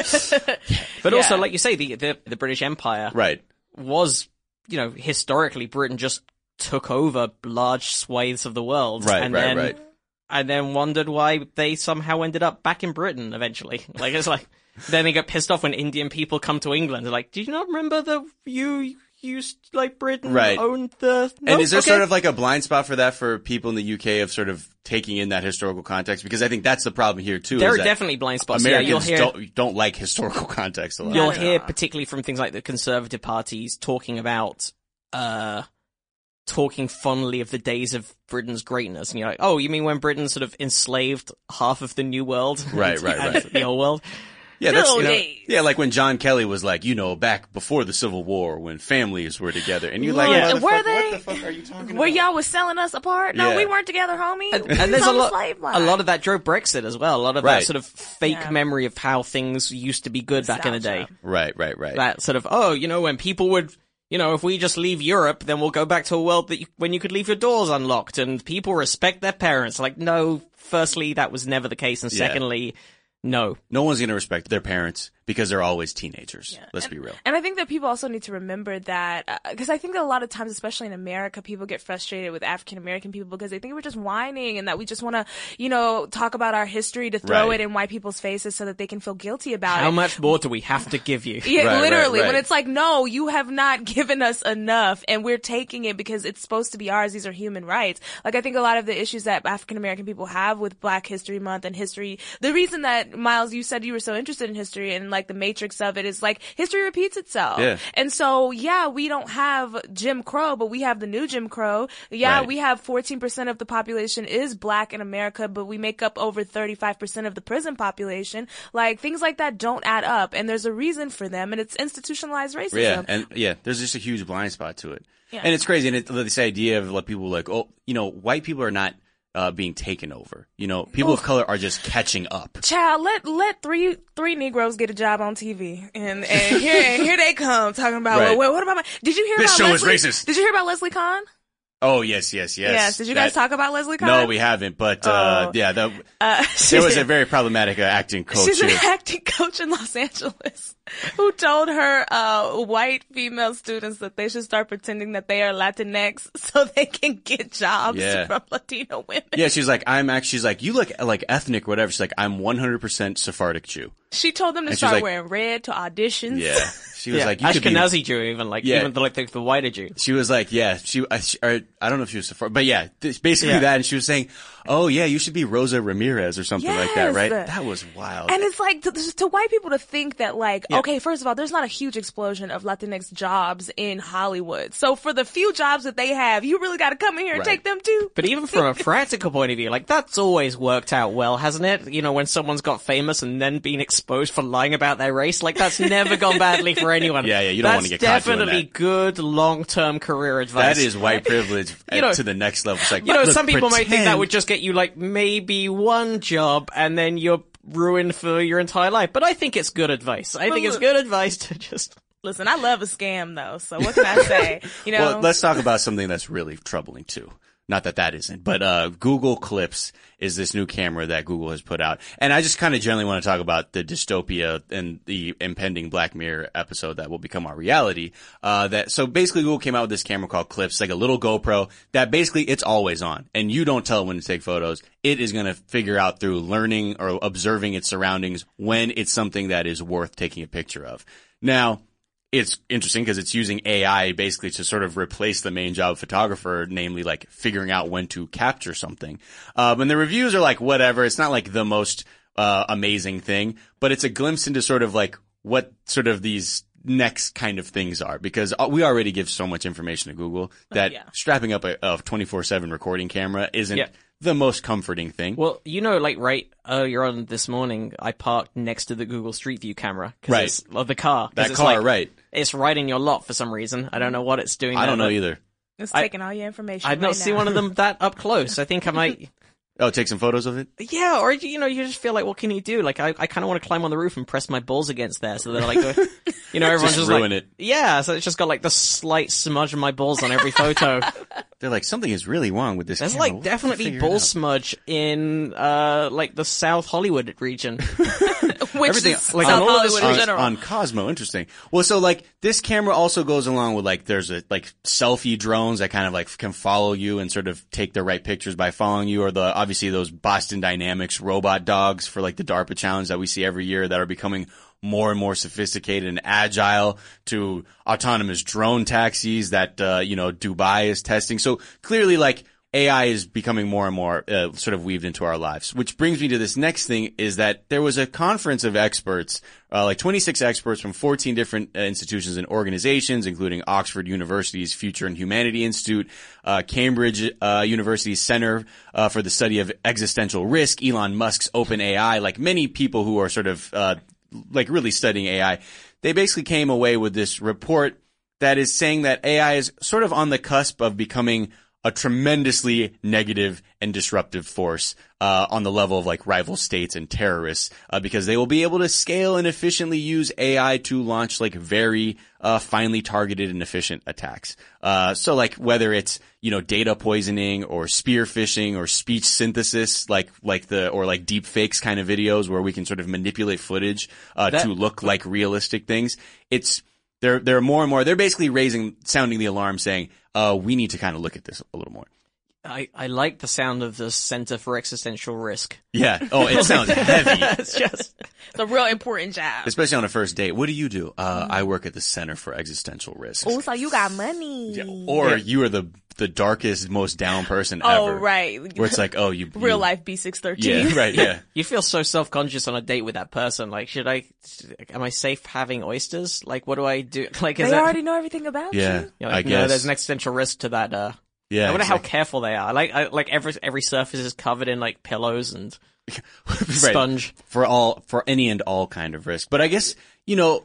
But also, Yeah. like you say, the, the, the British Empire Right. was, you know, historically Britain just took over large swathes of the world. Right, and right, then, right. And then wondered why they somehow ended up back in Britain eventually. Like, it's like, then they got pissed off when Indian people come to England. They're like, do you not remember that you used, like, Britain Right. owned the... And Nope, is there okay. sort of like a blind spot for that for people in the U K of sort of taking in that historical context? Because I think that's the problem here too. There is are that definitely blind spots. Americans yeah, you'll hear... don't don't like historical context a lot. You'll No. hear, particularly from things like the Conservative parties, talking about, uh, talking fondly of the days of Britain's greatness. And you're like, oh, you mean when Britain sort of enslaved half of the New World? Right, and- right, and right. The old world? Yeah, that's Good you know, days. yeah, like when John Kelly was like, you know, back before the Civil War when families were together, and you're like, Yeah. motherfucker, Were they? What the fuck are you talking Where about? y'all was selling us apart? No, Yeah. we weren't together, homie. And, We and was there's a on the lot, slave a line. lot of that drove Brexit as well. A lot of Right. that sort of fake Yeah. memory of how things used to be good back in the day. Nostalgia. Right, right, right. That sort of, oh, you know, when people would, you know, if we just leave Europe, then we'll go back to a world that you, when you could leave your doors unlocked and people respect their parents. Like, no, firstly, that was never the case. And Yeah. secondly, no. No one's gonna respect their parents because they're always teenagers. Let's be real. And I think that people also need to remember that, because I think that a lot of times, especially in America, people get frustrated with African American people because they think we're just whining and that we just want to, you know, talk about our history to throw Right. it in white people's faces so that they can feel guilty about How it. much more do we have to give you? Yeah, Right, literally. right, right. When it's like, no, you have not given us enough, and we're taking it because it's supposed to be ours. These are human rights. Like, I think a lot of the issues that African American people have with Black History Month and history, the reason that, Miles, you said you were so interested in history and like the matrix of it is like history repeats itself. Yeah. And so, yeah, we don't have Jim Crow, but we have the new Jim Crow. Yeah, Right. we have fourteen percent of the population is Black in America, but we make up over thirty-five percent of the prison population. Like, things like that don't add up, and there's a reason for them, and it's institutionalized racism. Yeah, and yeah, there's just a huge blind spot to it. Yeah. And it's crazy. And it, this idea of like people like, oh, you know, white people are not uh, being taken over. You know, people of color are just catching up. Child, let let three three Negroes get a job on T V, and and here and here they come talking about Right. well, what about my? Did you hear This about show is Leslie? racist. Did you hear about Leslie Kahn? Oh yes, yes, yes. Yes. Did you guys That- talk about Leslie Kahn? No, we haven't. But uh, Oh. yeah, the, Uh, there was a very problematic uh, acting coach She's an here. acting coach in Los Angeles who told her uh, white female students that they should start pretending that they are Latinx so they can get jobs Yeah. from Latino women. Yeah, she's like, I'm actually, she's like, you look like ethnic, whatever. She's like, I'm one hundred percent Sephardic Jew. She told them to And she's start like- wearing red to auditions. Yeah. She was Yeah, like, you could be, Ashkenazi Jew, even like Yeah. even the, like the, the whiter Jew. she was like, yeah, she, I, she or, I don't know if she was Sephardi, but yeah, th- basically Yeah. that. And she was saying, oh yeah, you should be Rosa Ramirez or something like that, Yes. right? That was wild. And it's like to, to white people to think that like, Yeah. okay, first of all, there's not a huge explosion of Latinx jobs in Hollywood. So for the few jobs that they have, you really got to come in here and Right. take them too. But even from a practical point of view, like that's always worked out well, hasn't it? You know, when someone's got famous and then been exposed for lying about their race, like that's never gone badly for anyone. Yeah, yeah, you don't That's wanna get caught doing definitely that. good long-term career advice. That is white privilege You know- to the next level. It's like, You know, look, some people might think that pretend- would just get you like maybe one job and then you're ruined for your entire life. But I think it's good advice. I think it's look- good advice to just... Listen, I love a scam though. So what can I say? You know, Well, let's talk about something that's really troubling too. Not that that isn't, but uh Google Clips is this new camera that Google has put out. And I just kind of generally want to talk about the dystopia and the impending Black Mirror episode that will become our reality. Uh that so basically Google came out with this camera called Clips, like a little GoPro that basically it's always on. And you don't tell it when to take photos. It is going to figure out through learning or observing its surroundings when it's something that is worth taking a picture of. Now, it's interesting because it's using A I basically to sort of replace the main job of photographer, namely like figuring out when to capture something. Um, and the reviews are like whatever. It's not like the most uh, amazing thing, but it's a glimpse into sort of like what sort of these next kind of things are, because we already give so much information to Google that yeah. strapping up a, a twenty-four seven recording camera isn't Yeah. the most comforting thing. Well, you know, like right earlier on this morning, I parked next to the Google Street View camera. Cause Right. It's, of the car. 'cause that it's car, like- right? It's right in your lot for some reason. I don't know what it's doing I there, don't know but either. it's I- taking all your information. I've not right seen now. one of them that up close. I think I might... Oh, take some photos of it? Yeah, or you know, you just feel like, what can you do? Like, I, I kind of want to climb on the roof and press my balls against there, so they're like, uh, you know, everyone's Just just, ruin like, it. yeah. So it's just got like the slight smudge of my balls on every photo. They're like, something is really wrong with this There's camera. like We'll definitely figure it ball out. smudge in uh like the South Hollywood region. Which Everything- is like, South on all of this Hollywood in on, general. on Cosmo, interesting. Well, so like this camera also goes along with like there's a like selfie drones that kind of like can follow you and sort of take the right pictures by following you, or the obviously those Boston Dynamics robot dogs for like the DARPA challenge that we see every year that are becoming more and more sophisticated and agile, to autonomous drone taxis that uh, you know Dubai is testing. So clearly, like A I is becoming more and more uh, sort of weaved into our lives, which brings me to this next thing is that there was a conference of experts, uh, like twenty-six experts from fourteen different uh, institutions and organizations, including Oxford University's Future and Humanity Institute, uh, Cambridge uh, University's Center uh, for the Study of Existential Risk, Elon Musk's OpenAI, like many people who are sort of uh, like really studying A I. They basically came away with this report that is saying that A I is sort of on the cusp of becoming a tremendously negative and disruptive force uh on the level of like rival states and terrorists, uh, because they will be able to scale and efficiently use A I to launch like very uh finely targeted and efficient attacks. Uh so like whether it's, you know, data poisoning or spear phishing or speech synthesis, like like the or like deep fakes kind of videos where we can sort of manipulate footage uh That- to look like realistic things. It's They're, they're more and more, they're basically raising, sounding the alarm saying, uh, we need to kind of look at this a little more. I, I like the sound of the Center for Existential Risk. Yeah. Oh, it sounds heavy, It's just, It's a real important job. especially on a first date. What do you do? Uh, I work at the Center for Existential Risk. Oh, so you got money. Yeah. Or you are the, the darkest, most down person Oh, ever. right. Where it's like, oh, you. Real you- life B six thirteen. Yeah, right, yeah. you feel so self-conscious on a date with that person. Like, should I, am I safe having oysters? Like, what do I do? Like, is They that, already know everything about Yeah, you. you know, I like, no, guess. there's an existential risk to that, uh, yeah. I wonder how exactly. careful they are. Like, I, like every, every surface is covered in like pillows and Right. sponge. For all, for any and all kind of risk. But I guess, you know,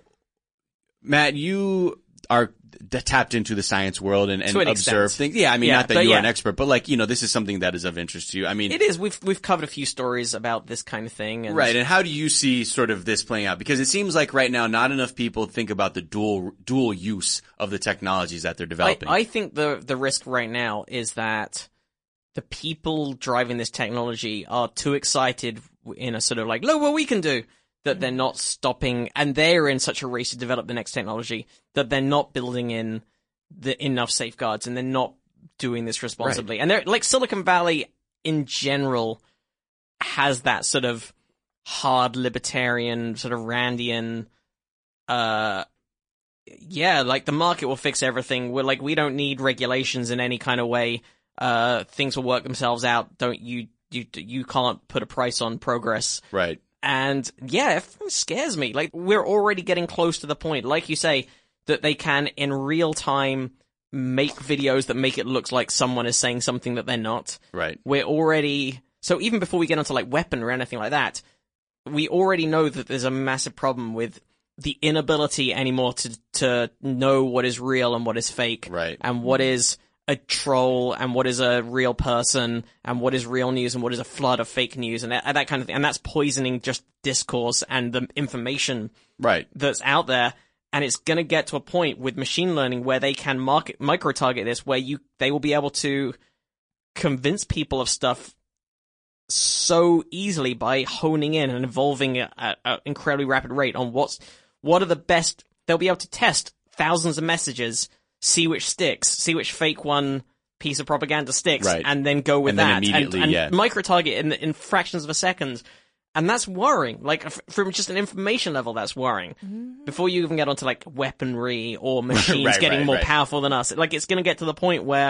Matt, you are d- tapped into the science world and, and To an observe extent. things. Yeah, I mean, Yeah, not that but you are yeah. an expert, but like, you know, this is something that is of interest to you. I mean, It is. We've, we've covered a few stories about this kind of thing. And right. And how do you see sort of this playing out? Because it seems like right now, not enough people think about the dual, dual use of the technologies that they're I, developing. I think the the risk right now is that the people driving this technology are too excited in a sort of like, look what we can do, that they're not stopping, and they're in such a race to develop the next technology that they're not building in the enough safeguards, and they're not doing this responsibly. And they're like Silicon Valley in general has that sort of hard libertarian, sort of Randian, uh, yeah, like the market will fix everything. We're like, we don't need regulations in any kind of way. Uh, things will work themselves out. Don't you, you, you can't put a price on progress. Right. And yeah, it scares me. Like, we're already getting close to the point, like you say, that they can in real time make videos that make it look like someone is saying something that they're not. Right. We're already, so even before we get onto like weaponry or anything like that, we already know that there's a massive problem with the inability anymore to to know what is real and what is fake. Right. And what is a troll and what is a real person and what is real news and what is a flood of fake news and that, and that kind of thing. And that's poisoning just discourse and the information Right. that's out there. And it's going to get to a point with machine learning where they can market, micro-target this, where you they will be able to convince people of stuff so easily by honing in and evolving at an incredibly rapid rate on what's what are the best. They'll be able to test thousands of messages, see which sticks, see which fake one piece of propaganda sticks, Right. and then go with And then that. immediately, and and yeah. micro-target in, in fractions of a second. And that's worrying. Like, f- from just an information level, that's worrying. Mm-hmm. Before you even get onto, like, weaponry or machines Right, getting right, more right. powerful than us. Like, it's gonna get to the point where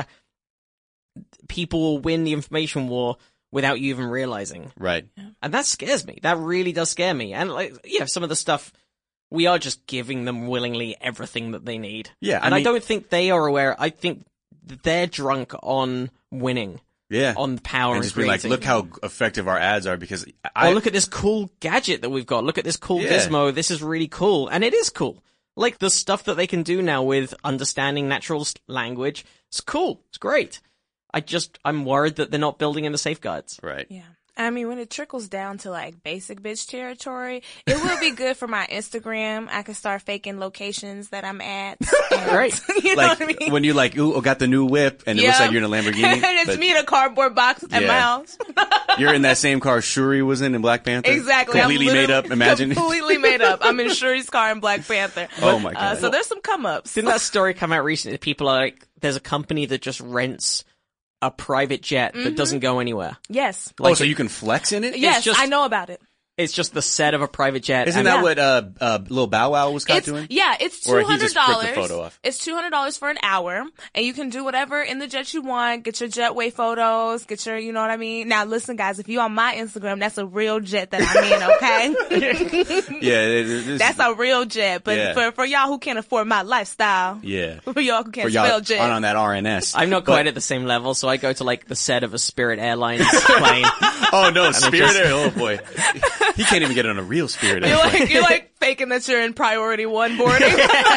people will win the information war without you even realizing. Right. And that scares me. That really does scare me. And, like, yeah, some of the stuff, we are just giving them willingly everything that they need. Yeah, I And I, mean- don't think they are aware. I think they're drunk on winning. Yeah. On power and and just be like, creating. look how effective our ads are because I Oh, look at this cool gadget that we've got. Look at this cool Yeah. gizmo. This is really cool. And it is cool. Like, the stuff that they can do now with understanding natural s- language, it's cool. It's great. I just, I'm worried that they're not building in the safeguards. right. Yeah. I mean, when it trickles down to like basic bitch territory, it will be good for my Instagram. I can start faking locations that I'm at. And, Right. You know Like what I mean? when you're like, ooh, I got the new whip, and it looks Yeah. like you're in a Lamborghini. and it's but me in a cardboard box at Yeah. my house. You're in that same car Shuri was in in Black Panther. Exactly. I'm Completely made literally- up. Imagine. Completely made up. I'm in Shuri's car in Black Panther. Oh my Uh, god. so there's some come ups. Didn't that story come out recently? People are like, there's a company that just rents a private jet that doesn't go anywhere. Yes. oh, so you can flex in it? Yes, just- I know about it. It's just the set of a private jet. Isn't and that Yeah. what uh, uh, Lil Bow Wow was caught It's, doing? yeah, it's Or two he hundred just ripped dollars. the photo off? It's two hundred dollars for an hour, and you can do whatever in the jet you want. Get your jetway photos. Get your, you know what I mean. Now, listen, guys, if you on my Instagram, that's a real jet that I'm in. Okay, Yeah. It, it, it's- that's a real jet. But Yeah. for for y'all who can't afford my lifestyle, yeah. for y'all who can't For y'all spell jet, on, on that R N S. I'm not But- quite at the same level, so I go to like the set of a Spirit Airlines plane. Oh no, Spirit just- Air. Oh boy, he can't even get on a real Spirit Air. You're like you're like faking that you're in priority one boarding.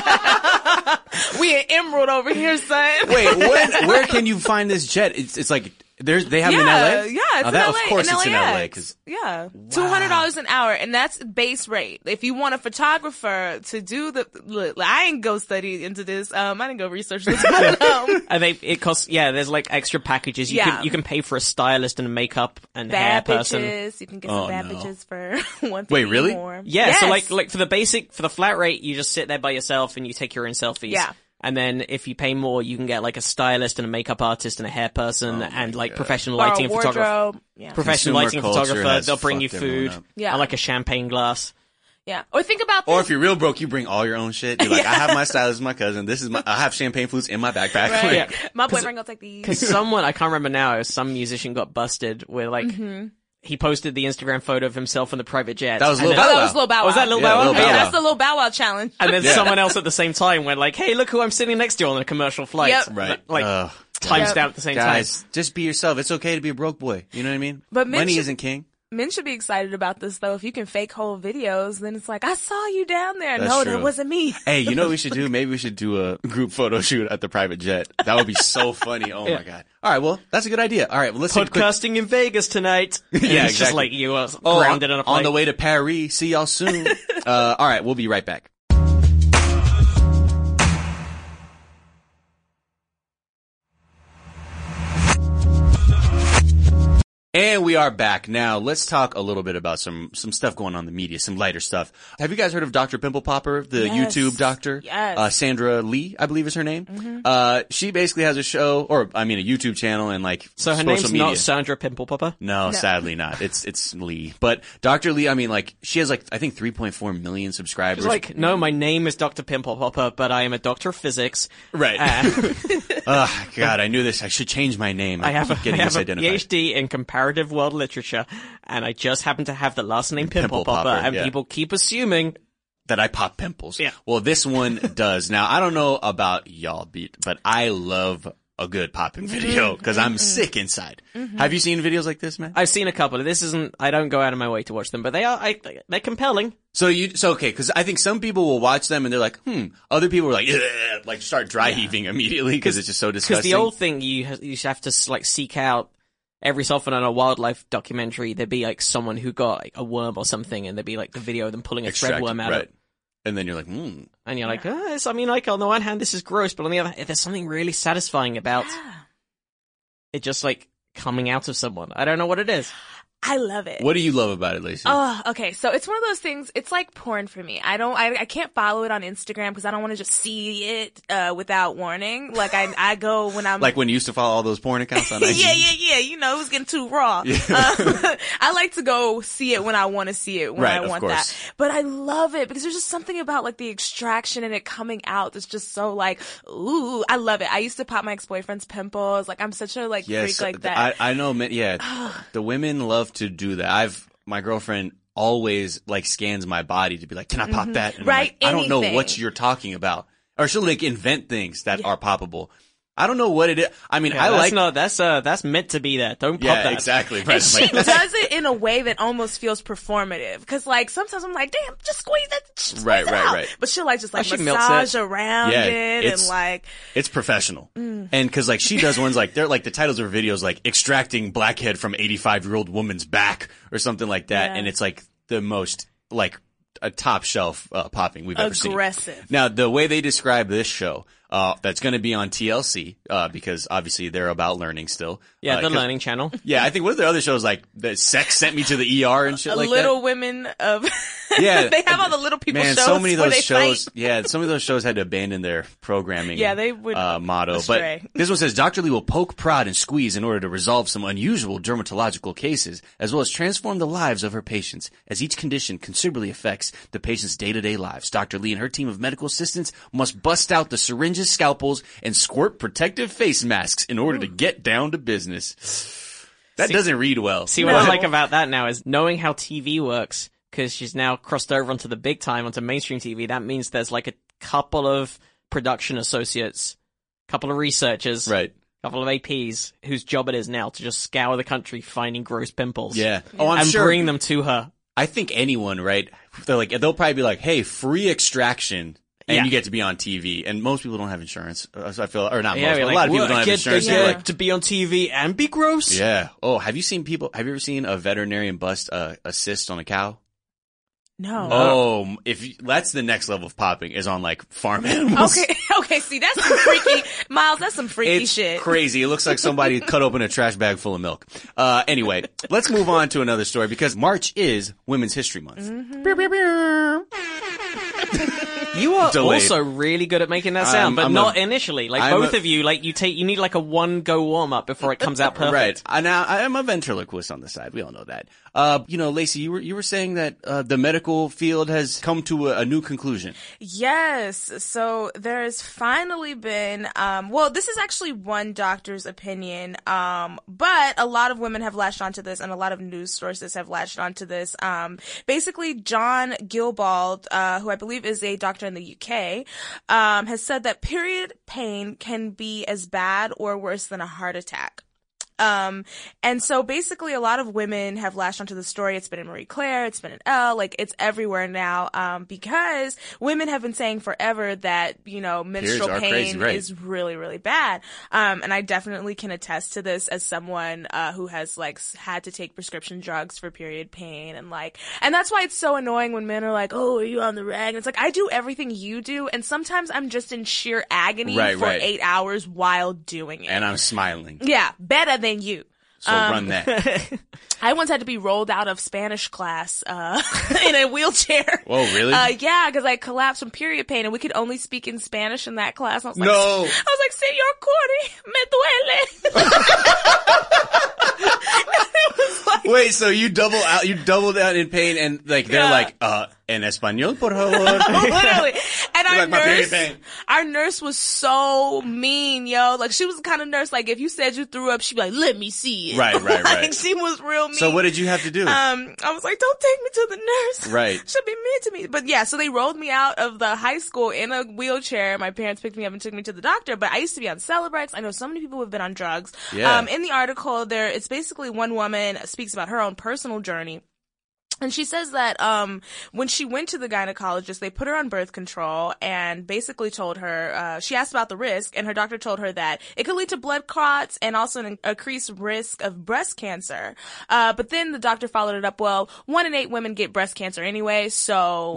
We in Emerald over here, son. Wait, when, where can you find this jet? It's it's like there's they have yeah, it in L A. yeah, it's oh, in that, L A. Of course, in it's in L A. L A X. Because Yeah, two hundred dollars an hour, and that's base rate. If you want a photographer to do the, look, I ain't go study into this. Um, I didn't go research this. But, um, And they, it costs, yeah, there's like extra packages. You Yeah. can, you can pay for a stylist and a makeup and hair bad person. bitches, you can get Oh, some bad no. bitches for one. Wait, really? More. Yeah, so Yes. like, like for the basic, for the flat rate, you just sit there by yourself and you take your own selfies. Yeah. And then if you pay more, you can get like a stylist and a makeup artist and a hair person and like professional Or a lighting and photographer. wardrobe. Yeah. Professional Consumer lighting and culture photographer. has They'll bring you fucked everyone food up. Yeah. and like a champagne glass. Yeah. Or think about this. Or if you're real broke, you bring all your own shit. You're like, I have my stylist, my cousin. This is my. I have champagne flutes in my backpack. Right. Yeah. My boyfriend gonna take these. Cause someone, I can't remember now, some musician got busted where like, Mm-hmm. he posted the Instagram photo of himself in the private jet. That was and Lil then- Oh, Bow that Wow. was Lil Bow Wow. Was that Lil Yeah, Bow Wow? Lil Bow Yeah. Wow. That's the Lil Bow Wow challenge. And then Yeah. someone else at the same time went like, hey, look who I'm sitting next to on a commercial flight. Yep. Right. Like, Ugh. timestamp Yep. at the same Guys, time. just be yourself. It's okay to be a broke boy. You know what I mean? But men money should- isn't king. Men should be excited about this though. If you can fake whole videos, then it's like, I saw you down there. That's no, true. that wasn't me. Hey, you know what we should do? Maybe we should do a group photo shoot at the private jet. That would be so funny. Oh my god. All right, well, that's a good idea. All right, well, let's take a quick- Podcasting in Vegas tonight. Yeah, And it's just exactly. like you are Oh, grounded on, on a plane. on the way to Paris. See y'all soon. uh, all right, we'll be right back. And we are back. Now, let's talk a little bit about some some stuff going on in the media, some lighter stuff. Have you guys heard of Doctor Pimple Popper, the Yes. YouTube doctor? Yes. Uh, Sandra Lee, I believe is her name. Mm-hmm. Uh, she basically has a show, or I mean a YouTube channel and like So her social name's media. not Sandra Pimple Popper? No, sadly not. It's it's Lee. But Doctor Lee, I mean like, she has like, I think three point four million subscribers. It's like, no, my name is Doctor Pimple Popper, but I am a doctor of physics. Right. Uh, Oh, God, I knew this. I should change my name. I have a, keep getting I have a misidentified. PhD in comparative world literature, and I just happen to have the last name Pimple, Pimple Popper, Popper, and yeah. people keep assuming. That I pop pimples. Yeah. Well, this one does. Now, I don't know about y'all, beat, but I love a good popping video because I'm sick inside. Have you seen videos like this, man? I've seen a couple. This isn't. I don't go out of my way to watch them, but they are. I, they're compelling. So you, so okay, because I think some people will watch them and they're like, hmm. Other people are like, ugh, like start dry heaving immediately because it's just so Because disgusting. the old thing, you ha- you have to like seek out. Every so often on a wildlife documentary, there'd be like someone who got like, a worm or something, and there'd be like the video of them pulling a thread Extract- worm out right. of it. And then you're like, hmm. And you're like, oh, it's, I mean, like, on the one hand, this is gross, but on the other hand, there's something really satisfying about it just, like, coming out of someone. I don't know what it is. I love it. What do you love about it, Lacey? Oh, okay. So it's one of those things. It's like porn for me. I don't. I, I can't follow it on Instagram because I don't want to just see it uh, without warning. Like I, I go when I'm Like when you used to follow all those porn accounts on I G? yeah, yeah, yeah. You know, it was getting too raw. Yeah. Um, I like to go see it when I want to see it, when Right, I of want course. that. But I love it because there's just something about like the extraction and it coming out that's just so like, ooh, I love it. I used to pop my ex-boyfriend's pimples. Like I'm such a like Yes, freak like that. I, I know, men- yeah, the women love to do that. I've, my girlfriend always like scans my body to be like, can I pop that? And I'm Right, like, I don't know anything. what you're talking about. Or she'll like invent things that are poppable. I don't know what it is. I mean, Yeah, I that's like, not, that's, uh, that's meant to be there. Don't pop yeah, that. exactly. Right. And I'm she like, does it in a way that almost feels performative. Cause like sometimes I'm like, damn, just squeeze that, squeeze Right, it right, out. right. But she'll like just like she melts massage it. around Yeah, it it's- and like, it's professional. Mm. And cause like she does ones like, they're like the titles of her videos like extracting blackhead from eighty-five year old woman's back or something like that. Yeah. And it's like the most like a top shelf uh, popping we've ever seen. aggressive. Now, the way they describe this show, uh, that's going to be on T L C, uh, because obviously they're about learning still. Yeah, Uh, the 'cause- learning channel. Yeah, I think one of the other shows like the sex sent me to the E R and shit A like little that. women of, Yeah. they have all the little people Man, shows so many of where those they shows, fight. yeah, some of those shows had to abandon their programming. Yeah, they would uh, motto. astray. But this one says Doctor Lee will poke, prod, and squeeze in order to resolve some unusual dermatological cases, as well as transform the lives of her patients, as each condition considerably affects the patient's day-to-day lives. Doctor Lee and her team of medical assistants must bust out the syringes, scalpels, and squirt protective face masks in order to get down to business. That See- doesn't read well. See, what I No. like about that now is knowing how T V works, because she's now crossed over onto the big time, onto mainstream T V. That means there's like a couple of production associates, couple of researchers, Right. couple of A Ps, whose job it is now to just scour the country finding gross pimples. Yeah. Oh, I'm and sure. bring them to her. I think anyone, right? They're like, they'll probably be like, hey, free extraction. And Yeah. you get to be on T V, and most people don't have insurance. Uh, So I feel, or not Yeah, most, we're but like, a lot of people "What, don't have get, insurance. They They're get like, to be on T V and be gross? yeah. Oh, have you seen people? Have you ever seen a veterinarian bust uh, a cyst on a cow? No. Oh, if you, that's the next level of popping is on like farm animals. Okay, okay, see, that's some freaky, Miles, that's some freaky It's shit. crazy. It looks like somebody cut open a trash bag full of milk. Uh, anyway, let's move on to another story because March is Women's History Month. You are Delayed. also really good at making that sound, I'm- but I'm not a- initially. Like I'm both a- of you, like you take, you need like a one go warm up before it comes out perfect. Right. I, now I am a ventriloquist on the side. We all know that. Uh, you know, Lacey, you were you were saying that uh, the medical field has come to a, a new conclusion. Yes. So there's finally been, um, well, this is actually one doctor's opinion, um, but a lot of women have latched onto this and a lot of news sources have latched onto this. Um, basically, John Gilbald, uh, who I believe is a doctor in the U K, um, has said that period pain can be as bad or worse than a heart attack. Um, and so basically a lot of women have lashed onto the story. It's been in Marie Claire, it's been in Elle, like it's everywhere now, um, because women have been saying forever that, you know, menstrual are pain crazy, right. is really, really bad. Um, and I definitely can attest to this as someone, uh, who has like s- had to take prescription drugs for period pain and like, and that's why it's so annoying when men are like, oh, are you on the rag? And it's like, I do everything you do. And sometimes I'm just in sheer agony Right, for right. eight hours while doing it. And I'm smiling. Yeah, better than you. So um, run that. I once had to be rolled out of Spanish class uh in a wheelchair. Whoa, really? Uh, yeah, because I collapsed from period pain, and we could only speak in Spanish in that class. I was like, no. I was like, Señor Corey, me duele. It was like, wait, so you double out, you doubled out in pain, and like they're yeah. like, uh, en español, por favor. Literally. And our like, nurse, our nurse was so mean, yo. Like, she was the kind of nurse, like, if you said you threw up, she'd be like, let me see it. Right, right, like, right. She was real mean. So what did you have to do? Um, I was like, don't take me to the nurse. Right. She'll be mean to me. But yeah, so they rolled me out of the high school in a wheelchair. My parents picked me up and took me to the doctor. But I used to be on Celebrex. I know so many people who have been on drugs. Yeah. Um, in the article there, it's basically one woman speaks about her own personal journey. And she says that um when she went to the gynecologist, they put her on birth control and basically told her, uh she asked about the risk, and her doctor told her that it could lead to blood clots and also an increased risk of breast cancer. Uh But then the doctor followed it up, well, one in eight women get breast cancer anyway, so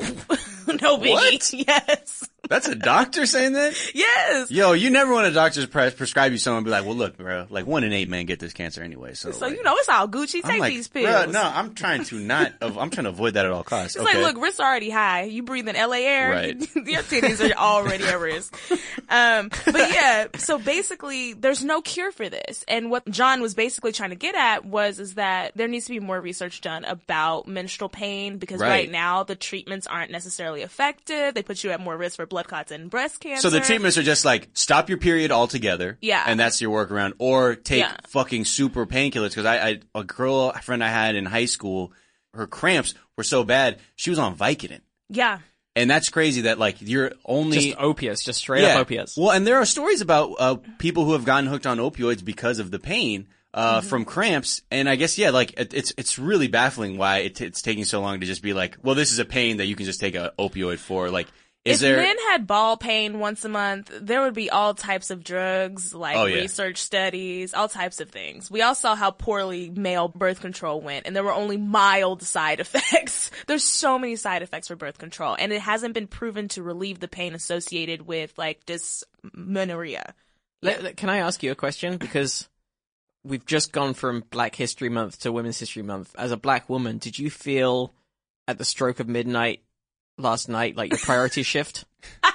no biggie. What? Yes. That's a doctor saying that? Yes. Yo, you never want a doctor to pre- prescribe you someone and be like, well, look, bro, like one in eight men get this cancer anyway. So, So, like, you know, it's all Gucci. I'm Take like, these pills. bruh, no, I'm trying to not, I'm trying to avoid that at all costs. It's okay. like, look, risks are already high. You breathe in L A air, Right. your titties are already at risk. Um, but yeah, so basically, there's no cure for this. And what John was basically trying to get at was, is that there needs to be more research done about menstrual pain, because right, Right. now the treatments aren't necessarily effective. They put you at more risk for blood clots and breast cancer. So the treatments are just like, stop your period altogether. Yeah. And that's your workaround. Or take Yeah. fucking super painkillers. Cause I, I, a girl, a friend I had in high school, her cramps were so bad, she was on Vicodin. Yeah. And that's crazy that like you're only Just opiates, just straight yeah. up opiates. Well, and there are stories about uh people who have gotten hooked on opioids because of the pain uh mm-hmm. from cramps. And I guess yeah, like it, it's it's really baffling why it, it's taking so long to just be like, well, this is a pain that you can just take a opioid for. Like, is if there men had ball pain once a month, there would be all types of drugs, like oh, yeah. research studies, all types of things. We all saw how poorly male birth control went, and there were only mild side effects. There's so many side effects for birth control, and it hasn't been proven to relieve the pain associated with, like, dysmenorrhea. Let- let- Can I ask you a question? Because we've just gone from Black History Month to Women's History Month. As a black woman, did you feel at the stroke of midnight last night like your priorities shift?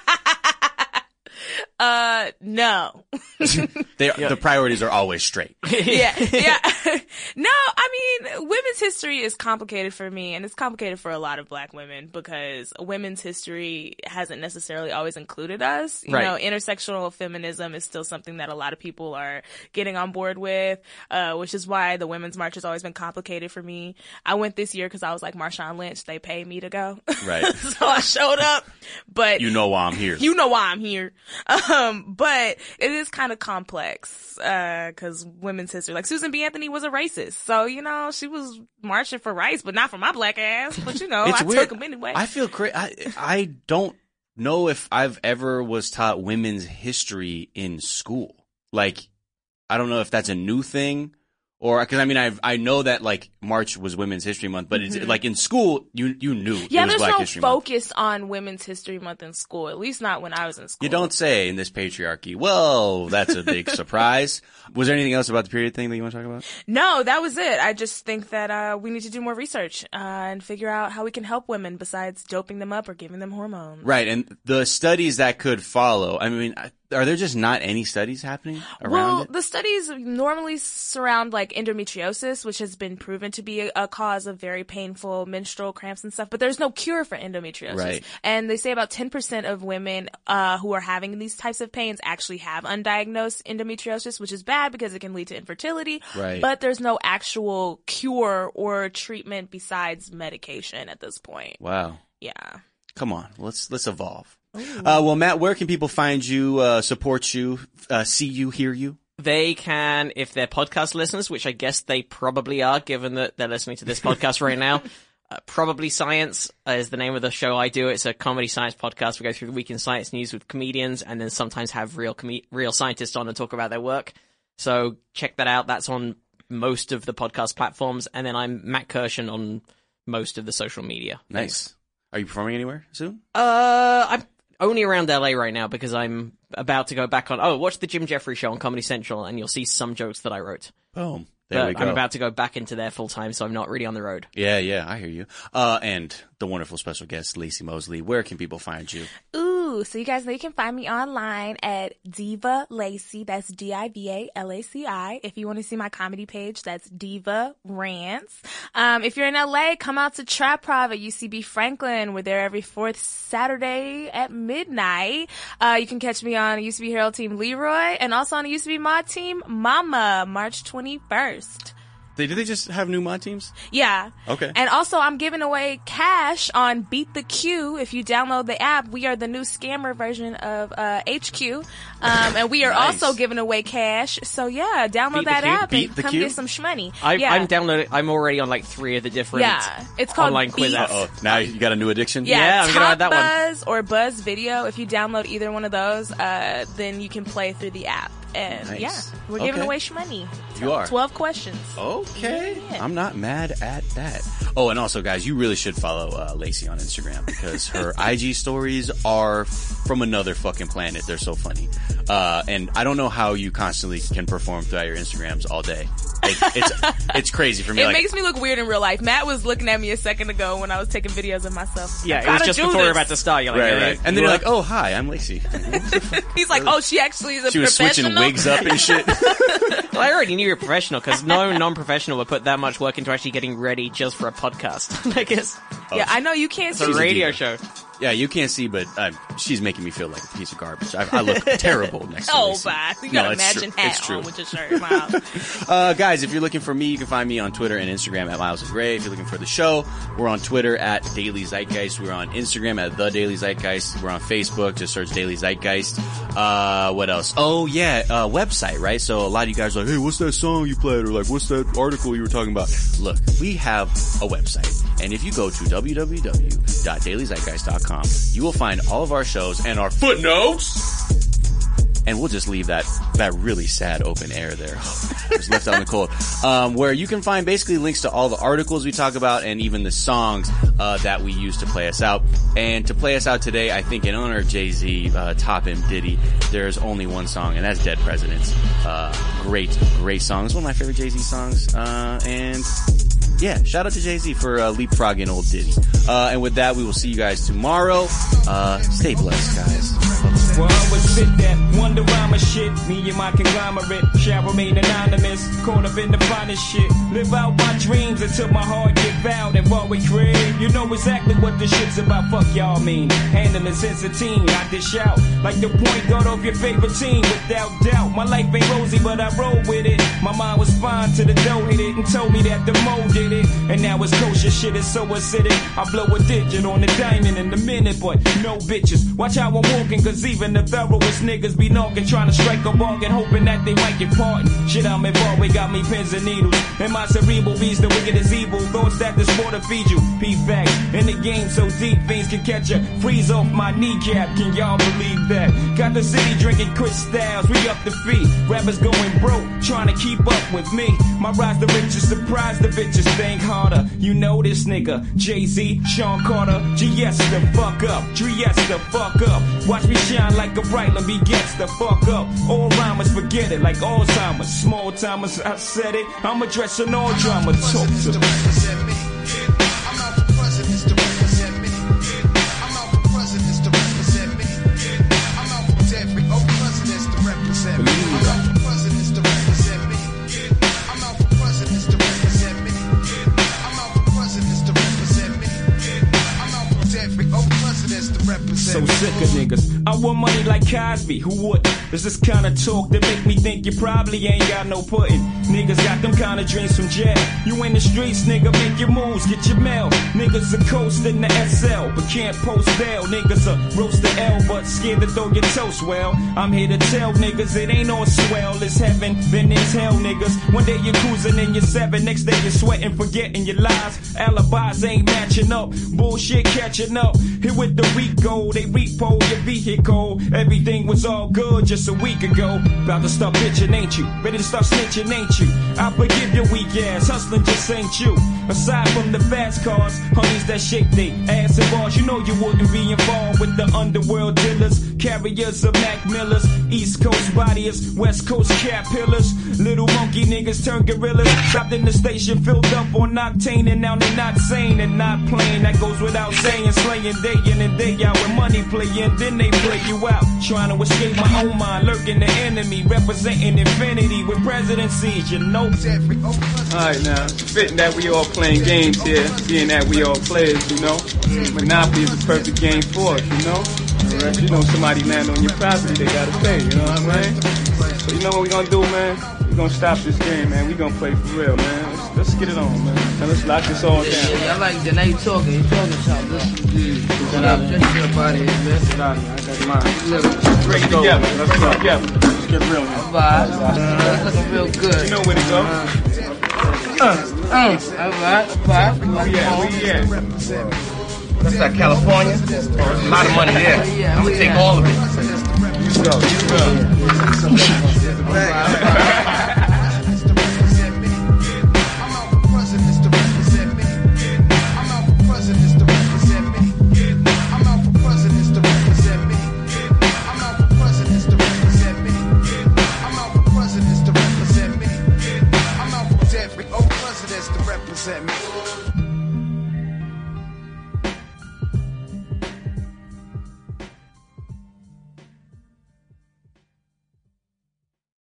Uh, no. they, yeah. the priorities are always straight. yeah, yeah. No, I mean, women's history is complicated for me, and it's complicated for a lot of black women, because women's history hasn't necessarily always included us. You right. know, intersectional feminism is still something that a lot of people are getting on board with, uh, which is why the Women's March has always been complicated for me. I went this year because I was like Marshawn Lynch. They paid me to go. Right. So I showed up, but you know why I'm here. You know why I'm here. Um, but it is kind of complex, uh, cause women's history, like Susan B. Anthony was a racist. So, you know, she was marching for rights, but not for my black ass. But, you know, it's I weird. took them anyway. I feel crazy. I, I don't know if I've ever was taught women's history in school. Like, I don't know if that's a new thing. Or, cause I mean, I I know that like March was Women's History Month, but Mm-hmm. it's like in school, you you knew yeah, it was there's Black no History Month. focus on Women's History Month in school, at least not when I was in school. You don't say in this patriarchy. Well, that's a big surprise. Was there anything else about the period thing that you want to talk about? No, that was it. I just think that uh we need to do more research uh and figure out how we can help women besides doping them up or giving them hormones. Right, and the studies that could follow. I mean, are there just not any studies happening around well, it? the studies normally surround like endometriosis, which has been proven to be a, a cause of very painful menstrual cramps and stuff, but there's no cure for endometriosis. Right. And they say about ten percent of women uh who are having these types of pains actually have undiagnosed endometriosis, which is bad because it can lead to infertility. Right. But there's no actual cure or treatment besides medication at this point. Wow. Yeah. Come on, let's let's evolve. Uh, well, Matt, where can people find you, uh, support you, uh, see you, hear you? They can, if they're podcast listeners, which I guess they probably are, given that they're listening to this podcast right now. Uh, Probably Science is the name of the show I do. It's a comedy science podcast. We go through the week in science news with comedians, and then sometimes have real com- real scientists on and talk about their work. So check that out. That's on most of the podcast platforms. And then I'm Matt Kirshen on most of the social media. Nice. Thanks. Are you performing anywhere soon? Uh, I'm only around L A right now because I'm about to go back on. Oh, watch the Jim Jeffries show on Comedy Central, and you'll see some jokes that I wrote. Boom. There but we go. I'm about to go back into there full time, so I'm not really on the road. Yeah, yeah, I hear you. Uh, and the wonderful special guest, Lacey Mosley. Where can people find you? Ooh, so you guys know you can find me online at Diva Lacy. That's D I V A L A C I. If you want to see my comedy page, that's Diva Rants. Um, if you're in L A, come out to Trap Prov at U C B Franklin. We're there every fourth Saturday at midnight. Uh, you can catch me on U C B Herald Team Leroy and also on the U C B Mod Team Mama, March twenty-first. They, did they just have new mod teams? Yeah. Okay. And also, I'm giving away cash on Beat the Q. If you download the app, we are the new scammer version of uh, H Q. Um, and we are Nice. also giving away cash. So, yeah, download Beat the that Q? app Beat and the come Q? get some shmoney. I, yeah. I'm downloading. I'm already on like three of the different Yeah. It's called online quiz Beat. apps. Oh, now you got a new addiction? Yeah, Yeah, I'm Top gonna add that one. Buzz or Buzz Video. If you download either one of those, uh, then you can play through the app. And Nice. yeah, we're giving Okay. away shmoney. You are. twelve questions. Okay. Yeah. I'm not mad at that. Oh, and also, guys, you really should follow uh, Lacey on Instagram because her I G stories are from another fucking planet. They're so funny. Uh, and I don't know how you constantly can perform throughout your Instagrams all day. It, it's it's crazy for me. It like, makes me look weird in real life. Matt was looking at me a second ago when I was taking videos of myself. Yeah, I it was gotta just do before we were this. about to start. You're like, right, "Hey, right. And then you you're up?" like, oh, hi, I'm Lacey. He's like, oh, she actually is a She was switching professional. wigs up and shit. Well, I already knew you were professional because no non-professional would put that much work into actually getting ready just for a podcast. I guess Yeah, I know you can't it's a see. a radio diva. show. Yeah, you can't see, but uh, she's making me feel like a piece of garbage. I, I look terrible next to Oh, Lacey. bye. You No, got it's Imagine true. hat It's true. on with your shirt. Wow. Uh, guys, if you're looking for me, you can find me on Twitter and Instagram at Miles and Gray. If you're looking for the show, we're on Twitter at Daily Zeitgeist. We're on Instagram at The Daily Zeitgeist. We're on Facebook. Just search Daily Zeitgeist. Uh, what else? Oh, yeah, uh, website, right? So a lot of you guys are like, hey, what's that song you played? Or like, what's that article you were talking about? Look, we have a website. And if you go to w w w dot daily zeitgeist dot com, you will find all of our shows and our footnotes. And we'll just leave that, that really sad open air there. Just left out in the cold. Um, where you can find basically links to all the articles we talk about and even the songs, uh, that we use to play us out. And to play us out today, I think in honor of Jay-Z, uh, Top M Diddy, there's only one song, and that's Dead Presidents. Uh, great, great song. It's one of my favorite Jay-Z songs. Uh, and yeah, shout out to Jay-Z for, uh, leapfrogging old Diddy. Uh, and with that, we will see you guys tomorrow. Uh, stay blessed, guys. Well, I would sit that wonder rhyme shit. Me and my conglomerate shall remain anonymous. Caught up in the finest shit. Live out my dreams until my heart get vowed and what we crave. You know exactly what this shit's about. Fuck y'all mean. Handling since a teen, I dish out like the point guard of your favorite team. Without doubt, my life ain't rosy, but I roll with it. My mind was fine till the dough hit it and told me that the mo did it. And now it's kosher shit is so acidic. I blow a digit on the diamond in a minute, but no bitches. Watch how I'm walking, cause even the thoroughest niggas be knocking, trying to strike a bargain, hoping that they might get pardoned. Shit, I'm involved, we got me pins and needles. And my cerebral beats the wicked is evil. Thoughts that this water feed you. P-facts in the game so deep, things can catch ya. Freeze off my kneecap, can y'all believe that? Got the city drinking crystals, we up the fee. Rappers going broke, trying to keep up with me. My rise the riches, surprise the bitches, think harder. You know this nigga, Jay-Z, Sean Carter, G S the fuck up, G S the fuck up. Watch me shine like a bright lamp, he gets the fuck up. All rhymers forget it, like Alzheimer's. Small timers, I said it, I'm addressing all drama. Talk to me. I'm out for presidents to represent me. I'm out for presidents to represent me. I'm out for every old presidents to represent me. I'm out for presidents to represent me. I'm out for presidents to represent me. I'm out for presidents to represent me. I'm out for every old presidents to represent So me. sick of niggas. I want money like Cosby, who would? There's this kind of talk that make me think you probably ain't got no pudding. Niggas got them kind of dreams from jail. You in the streets, nigga, make your moves, get your mail. Niggas are coasting the S L, but can't post bail. Niggas are roast the L, but scared to throw your toast. Well, I'm here to tell niggas it ain't all swell. It's heaven, then it's hell, niggas. One day you're cruising in your seven, next day you're sweating, forgetting your lies. Alibis ain't matching up, bullshit catching up. Here with the Rico, they repo your vehicle. Everything was all good just a week ago. About to start bitching, ain't you? Ready to start snitching, ain't you? I forgive your weak ass, hustling just ain't you. Aside from the fast cars, honeys that shake they ass and balls, you know you wouldn't be involved with the underworld dealers, carriers of Mac Millers, East Coast bodiers, West Coast cat pillars, little monkey niggas turn gorillas, stopped in the station, filled up on octane, and now they not sane and not playing, that goes without saying, slaying day in and day out, when money playing, then they play you out, trying to escape my own mind, lurking the enemy, representing infinity with presidencies, you know. Alright now, fitting that we all playing games here, being that we all players, you know. Monopoly is the perfect game for us, you know. Alright, you know somebody land on your property, they gotta pay, you know what I mean? So you know what we gonna do, man? We gonna stop this game, man. We gonna play for real, man. Let's, let's get it on, man. Now let's lock this all Yeah, down. yeah, I like that. Now you talking. You talking something. Listen. Shut up. Just get up out of here, man. Get out of here. I got mine. Let's break it together. Let's go together. Let's get real, man. All right. That's looking real good. You know where to go. Uh, uh, all right. All right. Where we at? Where we at? That's like California. A lot of money there. I'm gonna take all of it. You go. You go. Represent me.